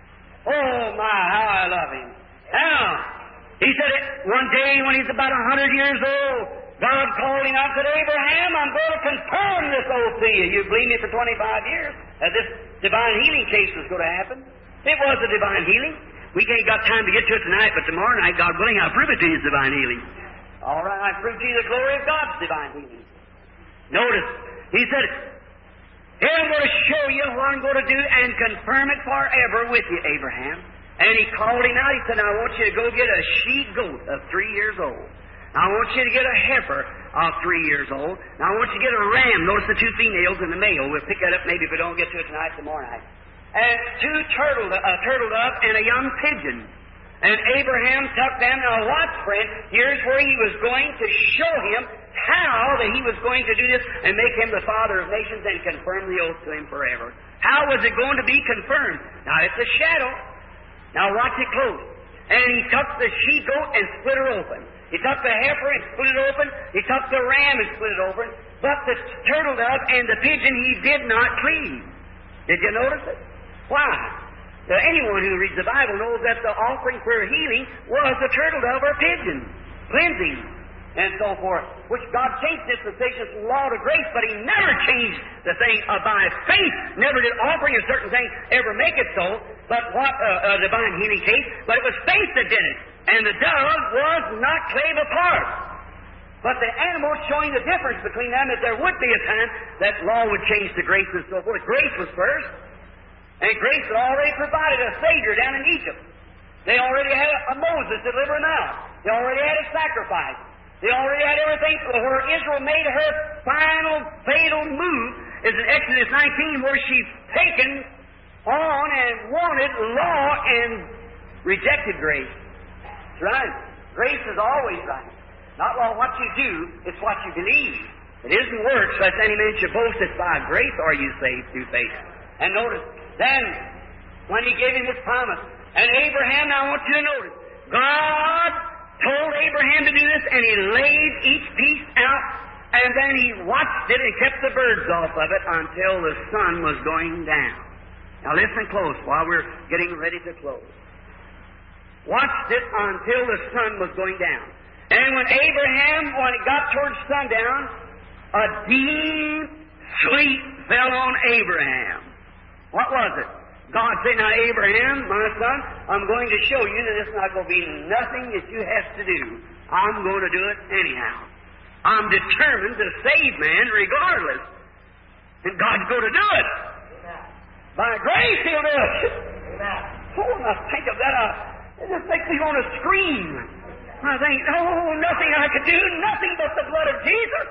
Oh my, how I love Him. Now, he said it one day when he's about 100 years old. God called him out and said, Abraham, I'm going to confirm this oath to you. You believed me for 25 years that this divine healing case was going to happen. It was a divine healing. We ain't got time to get to it tonight, but tomorrow night, God willing, I'll prove it to you, it's divine healing. All right, I'll prove to you the glory of God's divine healing. Notice, he said, here I'm going to show you what I'm going to do and confirm it forever with you, Abraham. And he called him out. He said, now I want you to go get a she-goat of 3 years old. Now I want you to get a heifer of 3 years old. Now I want you to get a ram. Notice the two females and the male. We'll pick that up maybe if we don't get to it tonight, tomorrow night. And two turtle dove and a young pigeon. And Abraham took them. Now watch, friend. Here's where he was going to show him how that he was going to do this and make him the father of nations and confirm the oath to him forever. How was it going to be confirmed? Now it's a shadow. Now watch it close. And he took the she-goat and split her open. He took the heifer and split it open. He took the ram and split it open. But the turtle dove and the pigeon he did not cleave. Did you notice it? Why? Now, anyone who reads the Bible knows that the offering for healing was a turtle dove or pigeon. Cleansing and so forth. Which God changed dispensations from law to grace, but He never changed the thing by faith. Never did offering a certain thing ever make it so. But what a divine healing case. But it was faith that did it. And the dove was not clave apart. But the animals showing the difference between them, that there would be a time that law would change to grace and so forth. Grace was first. And grace had already provided a Savior down in Egypt. They already had a Moses to deliver them out. They already had a sacrifice. They already had everything. Where Israel made her final fatal move is in Exodus 19, where she's taken on and wanted law and rejected grace. That's right. Grace is always right. Not what you do, it's what you believe. It isn't works, lest any man should boast. It's by grace are you saved through faith. And notice, then, when He gave him His promise, and Abraham, now I want you to notice, God told Abraham to do this, and He laid each piece out, and then He watched it and kept the birds off of it until the sun was going down. Now listen close while we're getting ready to close. Watched it until the sun was going down. And when it got towards sundown, a deep sleep fell on Abraham. What was it? God said, now Abraham, my son, I'm going to show you that it's not going to be nothing that you have to do. I'm going to do it anyhow. I'm determined to save man regardless. And God's going to do it. By grace He'll do it. Oh, when I think of that, it just makes me want to scream. I think, oh, nothing I could do, nothing but the blood of Jesus.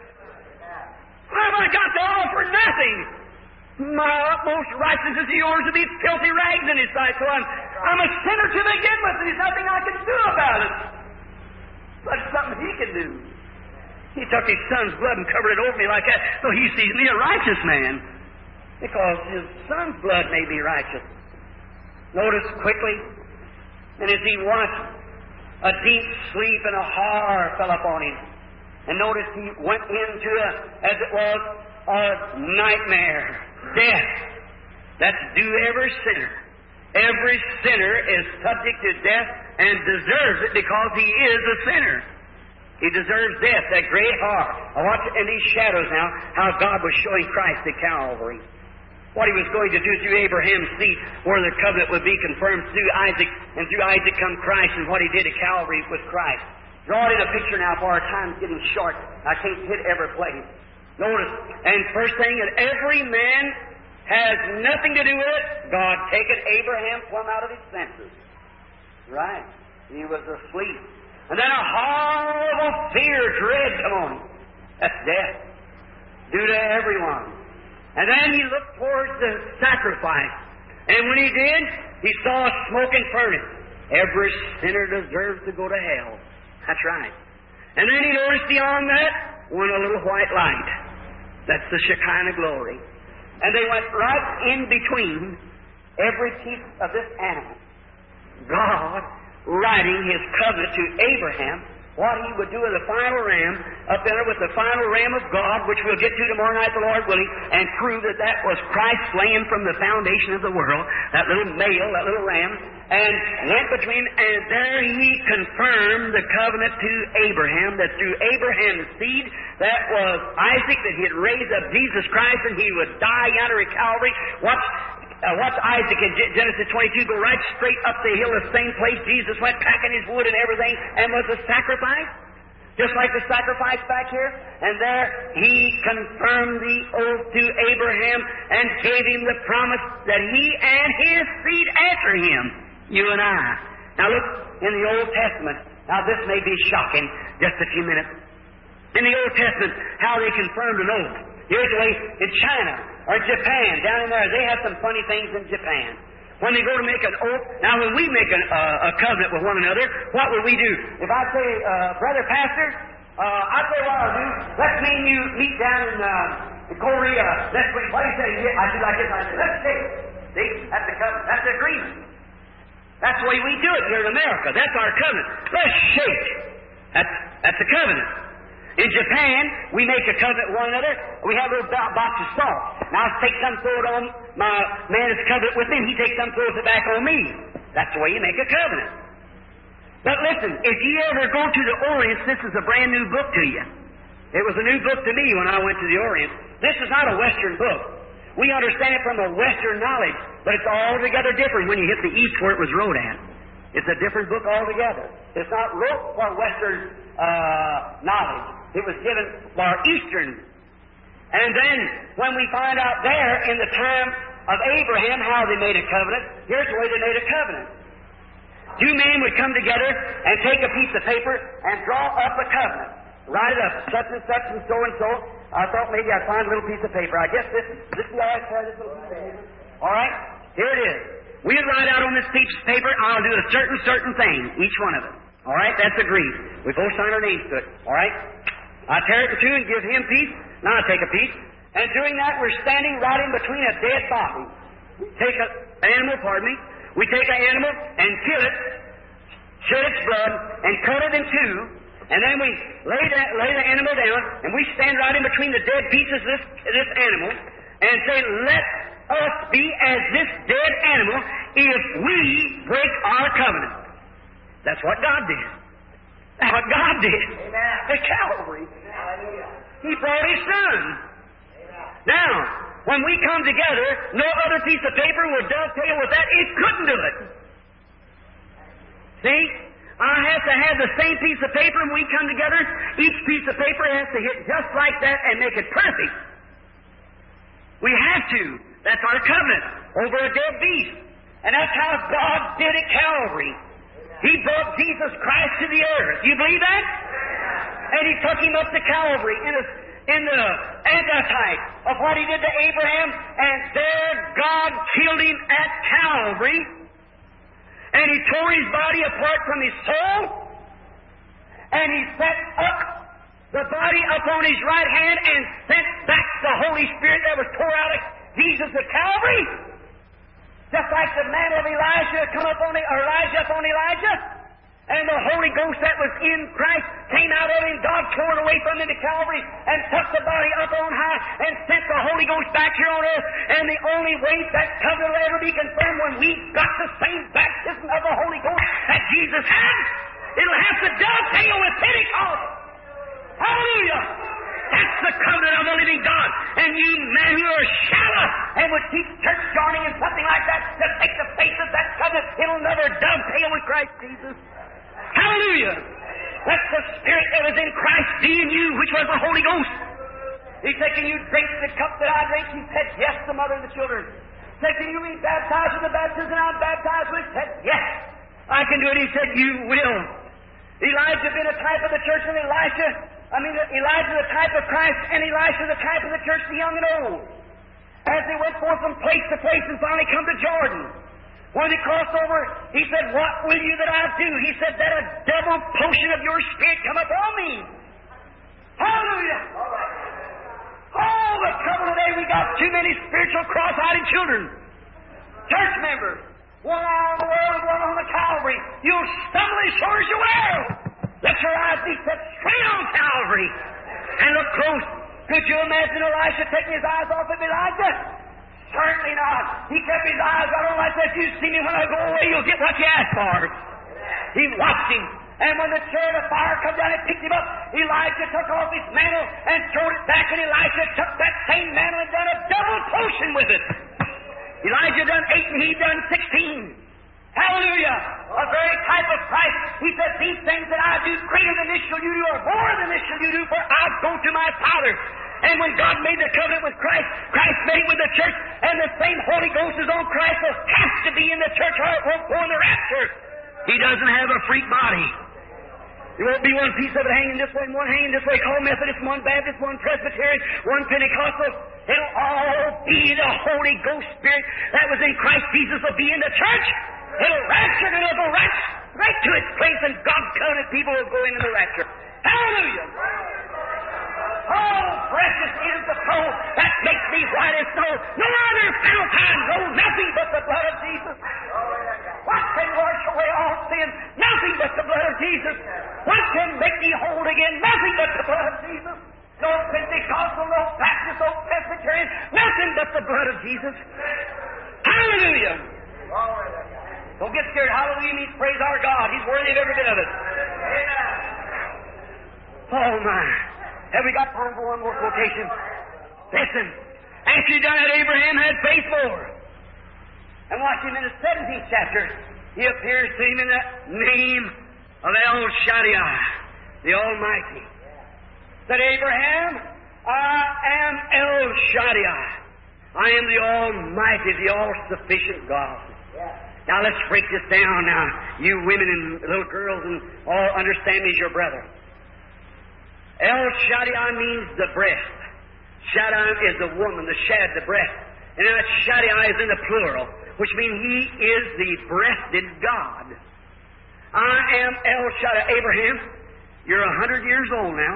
What have I got to offer? Nothing. My utmost righteousness is yours to be filthy rags in His sight. So I'm a sinner to begin with, and there's nothing I can do about it. do? He took His Son's blood and covered it over me like that, so He sees me a righteous man, because His Son's blood made me righteous. Notice quickly, and as He watched, a deep sleep and a horror fell upon Him. And notice He went into as it was, a nightmare, death. That's due every sinner. Every sinner is subject to death and deserves it because he is a sinner. He deserves death, that great horror. I watch in these shadows now how God was showing Christ at Calvary. What He was going to do through Abraham's seed, where the covenant would be confirmed through Isaac, and through Isaac come Christ, and what He did at Calvary with Christ. Draw it in a picture now, for our time's getting short. I can't hit every place. Notice, and first thing, that every man has nothing to do with it. God taken Abraham plumb out of his senses. Right. He was asleep. And then a horrible fear, dread come on him. That's death. Due to everyone. And then he looked towards the sacrifice. And when he did, he saw a smoking furnace. Every sinner deserves to go to hell. That's right. And then he noticed beyond that went a little white light. That's the Shekinah glory. And they went right in between every piece of this animal. God writing His covenant to Abraham, what He would do with the final ram, up there with the final ram of God, which we'll get to tomorrow night, the Lord willing, and prove that that was Christ slain from the foundation of the world, that little male, that little ram, and went between, and there He confirmed the covenant to Abraham, that through Abraham's seed, that was Isaac, that He'd raise up Jesus Christ, and He would die yonder at Calvary. Watch Isaac in Genesis 22 go right straight up the hill, the same place Jesus went, packing his wood and everything, and was a sacrifice, just like the sacrifice back here. And there He confirmed the oath to Abraham and gave him the promise that he and his seed after him, you and I. Now look in the Old Testament. Now this may be shocking, just a few minutes. In the Old Testament, how they confirmed an oath. Here's the way in China or Japan, down in there, they have some funny things in Japan. When they go to make an oath, now when we make a covenant with one another, what would we do? If I say, Brother Pastor, I'll tell you what I'll do. Let's me and you meet down in Korea next week. What do you say? I do like this. I say, let's shake. See? That's the covenant. That's the agreement. That's the way we do it here in America. That's our covenant. Let's shake. That's the covenant. In Japan, we make a covenant with one another. We have a little box of salt. Now I take some, throw it on my man that's covenant with me, and he takes some, throws it back on me. That's the way you make a covenant. But listen, if you ever go to the Orient, this is a brand new book to you. It was a new book to me when I went to the Orient. This is not a Western book. We understand it from a Western knowledge, but it's altogether different when you hit the East where it was wrote at. It's a different book altogether. It's not wrote for Western knowledge. It was given for Eastern. And then, when we find out there, in the time of Abraham, how they made a covenant, here's the way they made a covenant. Two men would come together and take a piece of paper and draw up a covenant. Write it up, such and such and so and so. I thought maybe I'd find a little piece of paper. I guess this is all right, this little piece of paper. All right, here it is. We'll write out on this piece of paper, I'll do a certain thing, each one of them. All right, that's agreed. We both sign our names to it. All right? I tear it in two and give him piece. Now I take a piece. And doing that, we're standing right in between a dead body. We take an animal, We take an animal and kill it, shed its blood, and cut it in two. And then we lay the animal down, and we stand right in between the dead pieces of this animal and say, let us be as this dead animal if we break our covenant. That's what God did. That's what God did. Amen. At Calvary. Hallelujah. He brought His Son. Amen. Now, when we come together, no other piece of paper will dovetail with that. It couldn't do it. See? I have to have the same piece of paper when we come together. Each piece of paper has to hit just like that and make it perfect. We have to. That's our covenant over a dead beast. And that's how God did at Calvary. He brought Jesus Christ to the earth. You believe that? And He took Him up to Calvary in the antitype of what He did to Abraham. And there God killed Him at Calvary. And He tore His body apart from His soul. And He set up the body upon his right hand and sent back the Holy Spirit that was poured out of Jesus at Calvary. Just like the mantle of Elijah come upon Elijah upon Elijah, and the Holy Ghost that was in Christ came out of him. God tore it away from him to Calvary and took the body up on high and sent the Holy Ghost back here on earth. And the only way that covenant will ever be confirmed when we got the same baptism of the Holy Ghost that Jesus had. It'll have to dovetail with Pentecost. Hallelujah! That's the covenant of the living God. And you men who are shallow and would teach church joining and something like that to take the face of that covenant, it'll never dovetail with Christ Jesus. Hallelujah! Let the Spirit that was in Christ be in you, which was the Holy Ghost. He said, can you drink the cup that I drink? He said, yes, the mother and the children. He said, can you be baptized with the baptism I'm baptized with? He said, yes, I can do it. He said, you will. Elijah been a type of the church, and Elijah the type of Christ, and Elisha the type of the church, the young and old. As they went forth from place to place and finally come to Jordan. When they crossed over, he said, what will you that I do? He said, that a double portion of your Spirit come upon me. Hallelujah! Oh, the trouble today, we got too many spiritual cross-eyed children. Church members. One eye on the world and one on the Calvary. You'll stumble as sure as you will. Let your eyes be set straight on Calvary. And look close. Could you imagine Elisha taking his eyes off of Elijah? Certainly not. He kept his eyes right on like that. You see me when I go away, you'll get what you asked for. He watched him. And when the chariot of fire come down and picked him up, Elijah took off his mantle and threw it back, and Elisha took that same mantle and done a double potion with it. Elijah done 8 and he done 16. Hallelujah! A very type of Christ. He said, these things that I do, greater than this shall you do, or more than this shall you do, for I go to my Father. And when God made the covenant with Christ, Christ made it with the church, and the same Holy Ghost is on Christ will have to be in the church or it won't go in the rapture. He doesn't have a freak body. There won't be one piece of it hanging this way and one hanging this way, called Methodist, one Baptist, one Presbyterian, one Pentecostal. It'll all be the Holy Ghost Spirit that was in Christ Jesus will be in the church. It'll rapture and it'll go right to its place, and God's covenant people will go into the rapture. Hallelujah! Oh, precious is the soul that makes me white as snow. No other fountain, no nothing but the blood of Jesus. What can wash away all sin? Nothing but the blood of Jesus. What can make me whole again? Nothing but the blood of Jesus. No Pentecostal, no Baptist, no Presbyterian, nothing but the blood of Jesus. Hallelujah! Don't get scared. Hallelujah means praise our God. He's worthy of every bit of it. Oh, my. Have we got time for one more quotation? Listen. After he done it, Abraham had faith more. And watch him in the 17th chapter. He appears to him in the name of El Shaddai, the Almighty. Said Abraham, I am El Shaddai. I am the Almighty, the all-sufficient God. Now let's break this down now. You women and little girls and all understand me as your brother. El Shaddai means the breast. Shaddai is the woman, the shad, the breast. And now Shaddai is in the plural, which means He is the breasted God. I am El Shaddai. Abraham, you're 100 years old now.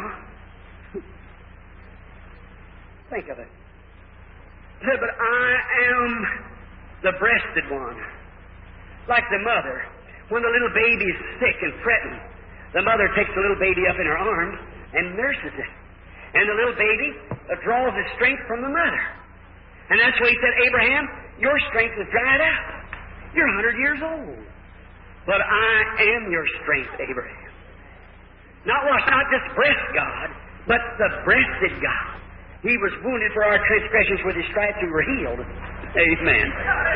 Think of it. But I am the breasted one. Like the mother, when the little baby is sick and fretting, the mother takes the little baby up in her arms and nurses it. And the little baby draws its strength from the mother. And that's why he said, Abraham, your strength is dried out. You're 100 years old. But I am your strength, Abraham. Not just breast God, but the breasted God. He was wounded for our transgressions, with His stripes we were healed. Amen.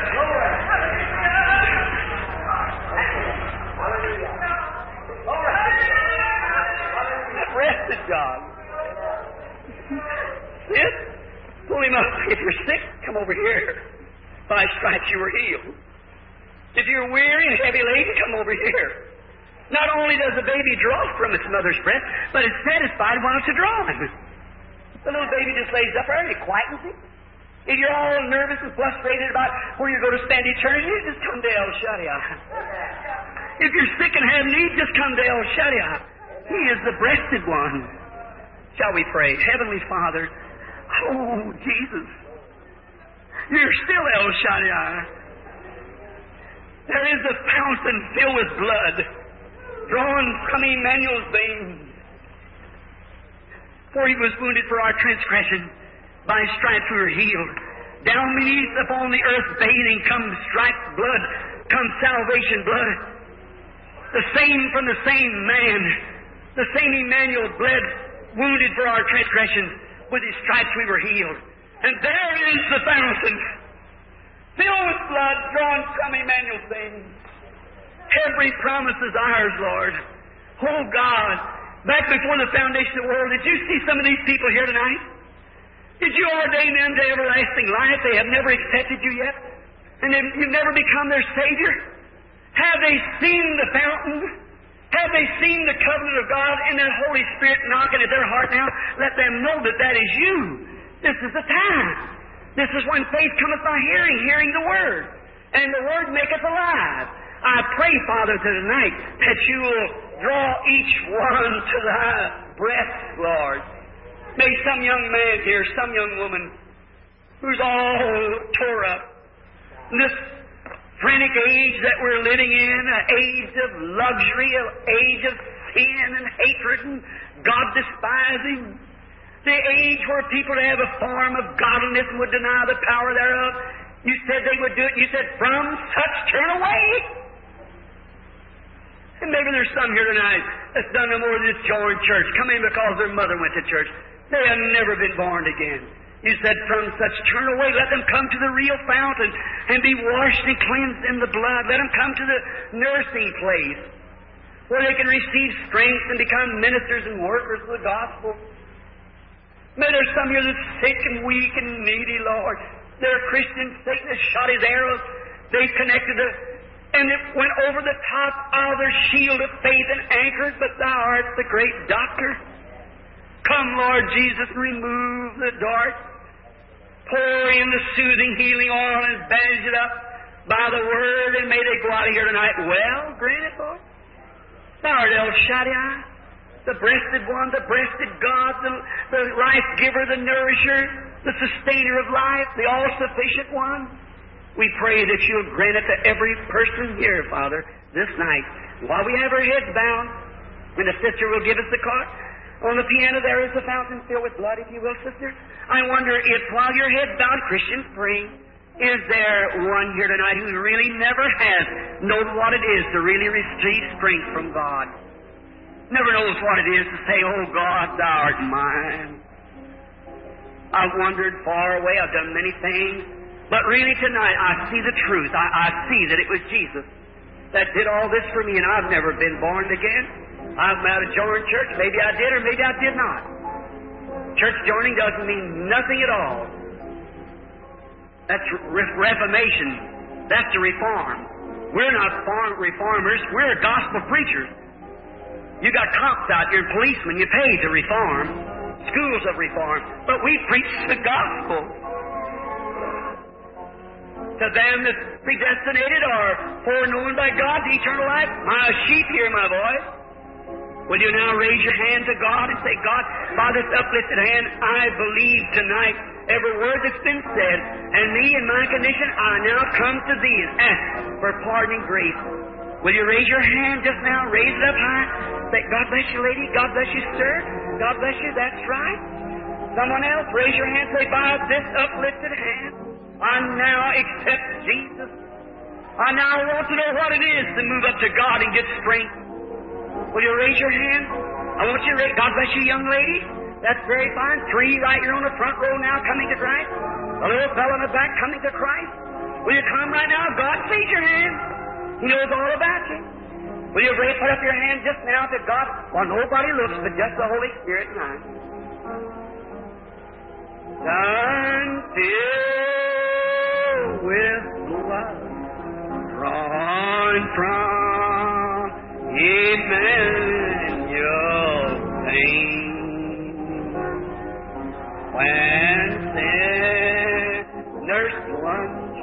Breasted God. Yes? Pull him up. If you're sick, come over here. By stripes you were healed. If you're weary and heavy laden, come over here. Not only does the baby draw from its mother's breast, but it's satisfied while it's drawing. The little baby just lays up there and it quietens him. If you're all nervous and frustrated about where you're going to spend eternity, just come to El Shaddai. If you're sick and have need, just come to El Shaddai. He is the breasted one. Shall we pray? Heavenly Father, oh, Jesus, you're still El Shaddai. There is a fountain filled with blood drawn from Emmanuel's veins. For he was wounded for our transgression, by his stripes we were healed. Down beneath upon the earth bathing comes striped blood, comes salvation blood. The same from the same man, the same Emmanuel bled, wounded for our transgressions. With his stripes we were healed. And there is the fountain, filled with blood drawn from Emmanuel's veins. Every promise is ours, Lord. Oh God, back before the foundation of the world, did you see some of these people here tonight? Did you ordain them to everlasting life? They have never accepted you yet, and you've never become their Savior. Have they seen the fountain? Have they seen the covenant of God and that Holy Spirit knocking at their heart now? Let them know that that is you. This is the time. This is when faith cometh by hearing, hearing the Word, and the Word maketh alive. I pray, Father, tonight that you will draw each one to thy breast, Lord. May some young man here, some young woman who's all tore up, this frantic age that we're living in, an age of luxury, an age of sin and hatred and God-despising, the age where people have a form of godliness and would deny the power thereof. You said they would do it. You said, from such turn away. And maybe there's some here tonight that's done no more than just join church, come in because their mother went to church. They have never been born again. You said, from such turn away. Let them come to the real fountain and be washed and cleansed in the blood. Let them come to the nursing place where they can receive strength and become ministers and workers of the gospel. May there's some here that's sick and weak and needy, Lord. They're Christians. Satan has shot his arrows. They've connected it, and it went over the top of their shield of faith and anchored, but thou art the great doctor. Come, Lord Jesus, remove the dart. Pour in the soothing, healing oil and bandage it up by the Word, and may they go out of here tonight well. Grant it, Lord. Thou art El Shaddai, the breasted one, the breasted God, the life-giver, the nourisher, the sustainer of life, the all-sufficient one. We pray that you'll grant it to every person here, Father, this night. While we have our heads bowed, and the sister will give us the card. On the piano there is a fountain filled with blood, if you will, sister. I wonder if, while your head's bowed, Christians pray, is there one here tonight who really never has known what it is to really receive strength from God? Never knows what it is to say, oh God, thou art mine. I've wandered far away, I've done many things, but really tonight I see the truth. I see that it was Jesus that did all this for me, and I've never been born again. I'm out of joining church. Maybe I did or maybe I did not. Church joining doesn't mean nothing at all. That's reformation. That's the reform. We're not reformers. We're gospel preachers. You got cops out here and policemen. You pay to reform. Schools of reform. But we preach the gospel. To them that's predestinated or foreknown by God to eternal life, my sheep hear my voice. Will you now raise your hand to God and say, God, by this uplifted hand, I believe tonight every word that's been said, and me in my condition, I now come to Thee and ask for pardoning grace. Will you raise your hand just now? Raise it up high. Say, God bless you, lady. God bless you, sir. God bless you. That's right. Someone else, raise your hand. Say, by this uplifted hand, I now accept Jesus. I now want to know what it is to move up to God and get strength. Will you raise your hand? I want you to raise. God bless you, young lady. That's very fine. 3 right here on the front row now coming to Christ. A little fellow in the back coming to Christ. Will you come right now? God sees your hand. He knows all about you. Will you put up your hand just now to God? Well, nobody looks but just the Holy Spirit and I. Done filled with blood drawn from Emmanuel's veins. When sinners plunge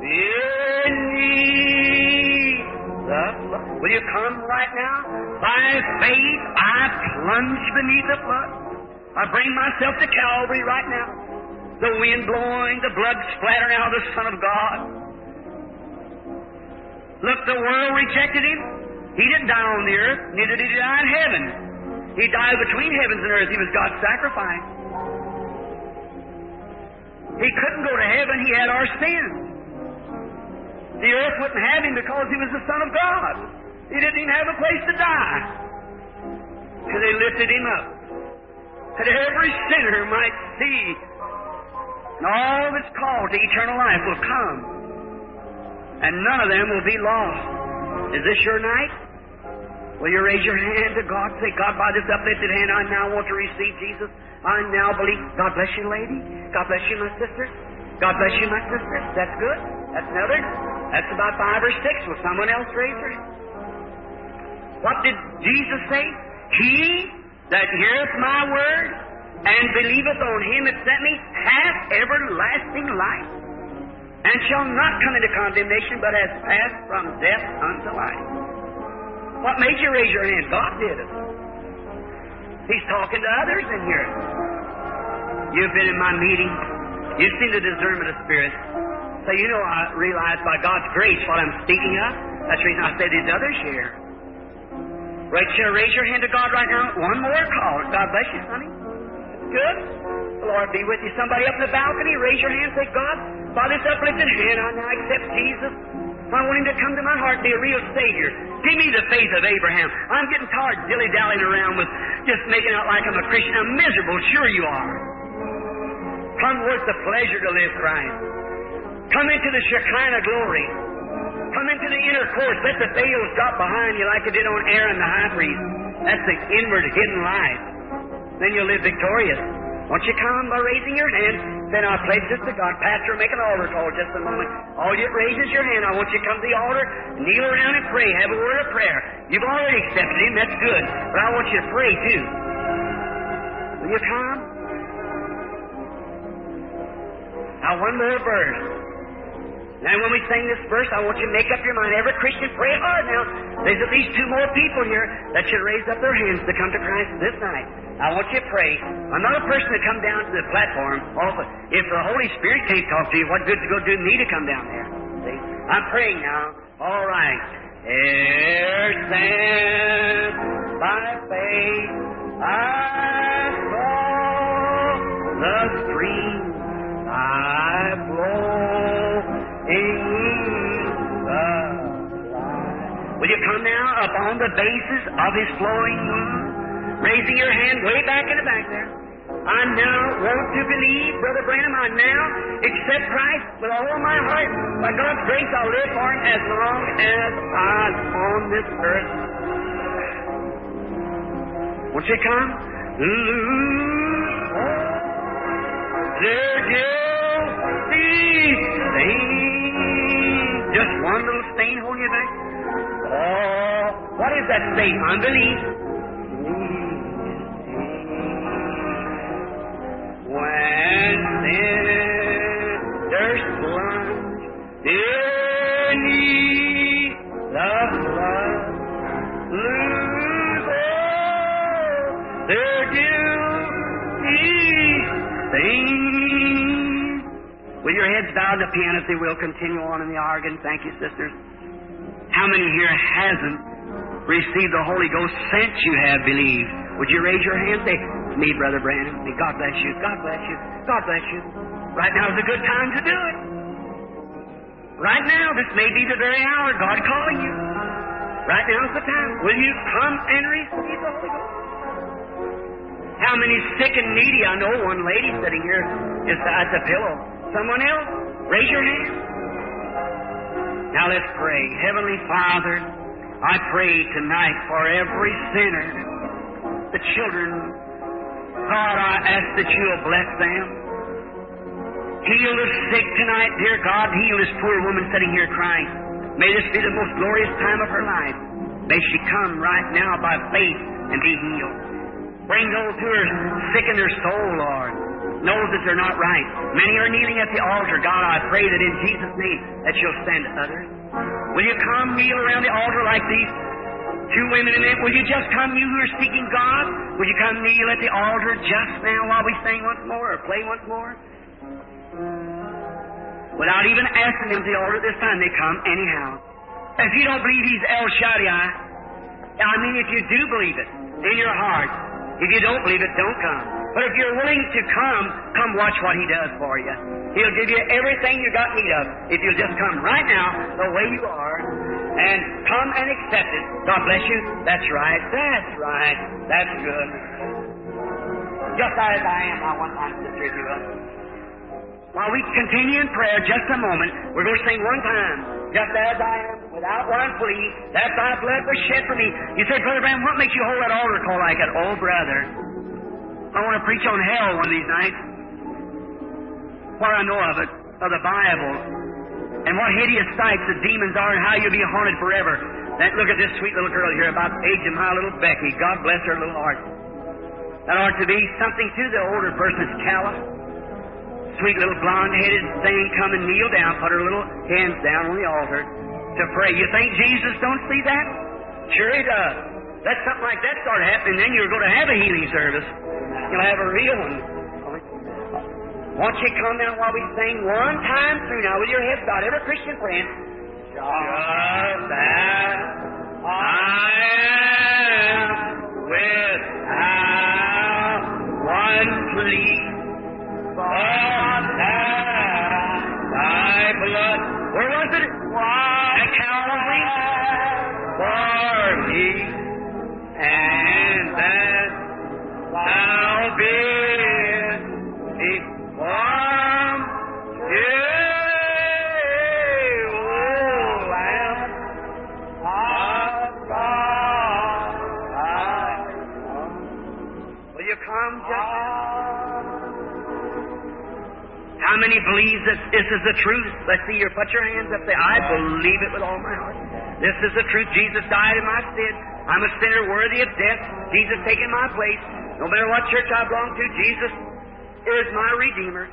beneath the flood. Will you come right now? By faith I plunge beneath the flood. I bring myself to Calvary right now. The wind blowing, the blood splattering out of the Son of God. Look, the world rejected Him. He didn't die on the earth, neither did He die in heaven. He died between heavens and earth. He was God's sacrifice. He couldn't go to heaven. He had our sins. The earth wouldn't have Him because He was the Son of God. He didn't even have a place to die. So they lifted Him up, that every sinner might see, and all that's called to eternal life will come, and none of them will be lost. Is this your night? Will you raise your hand to God? Say, God, by this uplifted hand, I now want to receive Jesus. I now believe. God bless you, lady. God bless you, my sister. God bless you, my sister. That's good. That's another. That's about 5 or 6. Will someone else raise their hand? What did Jesus say? He that heareth my word and believeth on Him that sent me hath everlasting life, and shall not come into condemnation, but has passed from death unto life. What made you raise your hand? God did it. He's talking to others in here. You've been in my meeting. You've seen the discernment of spirit. So you know I realize by God's grace what I'm speaking of. That's the reason I say these others here. Right, shall raise your hand to God right now. One more call. God bless you, honey. Good. The Lord be with you. Somebody up in the balcony, raise your hand and say, God, by this uplifted hand, I now accept Jesus. I want Him to come to my heart and be a real Savior. Give me the faith of Abraham. I'm getting tired dilly-dallying around with just making out like I'm a Christian. I'm miserable. Sure you are. Come worth the pleasure to live Christ. Come into the Shekinah glory. Come into the inner course. Let the veils drop behind you like it did on Aaron the high priest. That's the inward hidden life. Then you'll live victorious. Won't you come by raising your hand? Then I'll pledge this to God. Pastor, make an altar call just a moment. All you raises your hand. I want you to come to the altar, kneel around and pray. Have a word of prayer. You've already accepted Him. That's good. But I want you to pray too. Will you come? Now one more verse. Now when we sing this verse, I want you to make up your mind. Every Christian, pray hard now. There's at least 2 more people here that should raise up their hands to come to Christ this night. I want you to pray. I'm not a person to come down to the platform. Also, if the Holy Spirit can't talk to you, what good's it going to do me to come down there? See? I'm praying now. All right. Here stands by faith I saw the stream I flow in the light. Will you come now up on the basis of His flowing womb? Raising your hand way back in the back there. I now want to believe, Brother Branham, I now accept Christ with all my heart. By God's grace, I'll live for Him as long as I'm on this earth. Won't you come? There will be stain. Just one little stain holding you back. Oh, what is that stain? Unbelief. When sinners plunge beneath the flood, lose all their guilty stains. With your heads bowed, the piano, if they will, continue on in the organ. Thank you, sisters. How many here hasn't received the Holy Ghost since you have believed? Would you raise your hand? Say, me, Brother Brandon. God bless you. God bless you. God bless you. Right now is a good time to do it. Right now, this may be the very hour God calling you. Right now is the time. Will you come and receive the Holy Ghost? How many sick and needy? I know one lady sitting here just at the pillow. Someone else? Raise your hand. Now let's pray. Heavenly Father, I pray tonight for every sinner, the children. God, I ask that you'll bless them. Heal the sick tonight, dear God. Heal this poor woman sitting here crying. May this be the most glorious time of her life. May she come right now by faith and be healed. Bring those who are sick in their soul, Lord. Know that they're not right. Many are kneeling at the altar. God, I pray that in Jesus' name that you'll send others. Will you come kneel around the altar like these 2 women and men? Will you just come, you who are seeking God? Would you come kneel at the altar just now while we sing once more or play once more? Without even asking them to the altar this time, they come anyhow. If you don't believe He's El Shaddai, I mean, if you do believe it in your heart, if you don't believe it, don't come. But if you're willing to come watch what He does for you. He'll give you everything you got need of if you'll just come right now the way you are and come and accept it. God bless you. That's right. That's right. That's good. Just as I am, I want my sister to us. While we continue in prayer just a moment, we're going to sing one time. Just as I am, without one plea, that thy blood was shed for me. You say, Brother Branham, what makes you hold that altar call like that? Oh, brother, I want to preach on hell one of these nights. What I know of it, of the Bible, and what hideous sights the demons are and how you'll be haunted forever. Look at this sweet little girl here, about the age of my little Becky. God bless her little heart. That ought to be something to the older person's callous. Sweet little blonde-headed thing, come and kneel down, put her little hands down on the altar to pray. You think Jesus don't see that? Sure He does. Let something like that start happening, then you're going to have a healing service. You'll have a real one. Won't you come down while we sing one time through now with your head bowed, every Christian friend? Just as I am without one plea. But thy blood, where was it? At Calvary for me, and that thou bidst me from Lamb of God. Will you come just How many believes that this is the truth? Let's see you put your hands up there. I believe it with all my heart. This is the truth. Jesus died in my stead. I'm a sinner worthy of death. Jesus taking my place. No matter what church I belong to, Jesus is my Redeemer.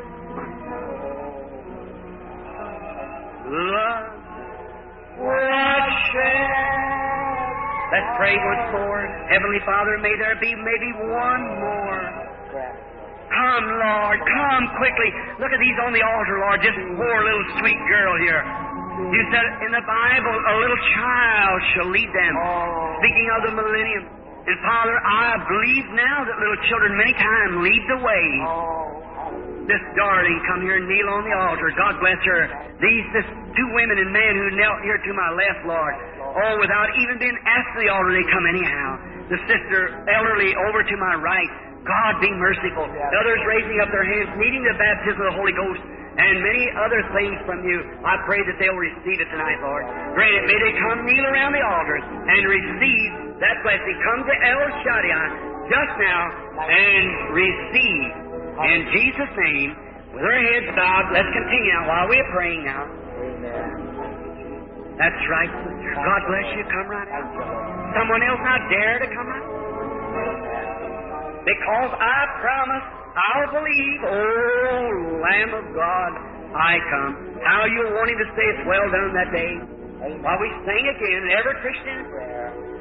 Love was shed. Let's pray once more. Heavenly Father, may there be maybe one more. Come, Lord, come quickly. Look at these on the altar, Lord. This poor little sweet girl here. You said in the Bible, a little child shall lead them. Speaking of the millennium. And Father, I believe now that little children many times lead the way. This darling come here and kneel on the altar. God bless her. This two women and man who knelt here to my left, Lord. Oh, without even being asked to the altar, they come anyhow. The sister elderly over to my right. God be merciful. The others raising up their hands, needing the baptism of the Holy Ghost, and many other things from you. I pray that they'll receive it tonight, Lord. Grant it. May they come kneel around the altars and receive that blessing. Come to El Shaddai just now and receive. In Jesus' name, with our heads bowed, let's continue now while we're praying now. Amen. That's right, sister. God bless you. Come right out. Someone else now dare to come out. Because I promise, I'll believe, oh, Lamb of God, I come. How you'll want Him to say it's well done that day. While we sing again, every Christian prayer.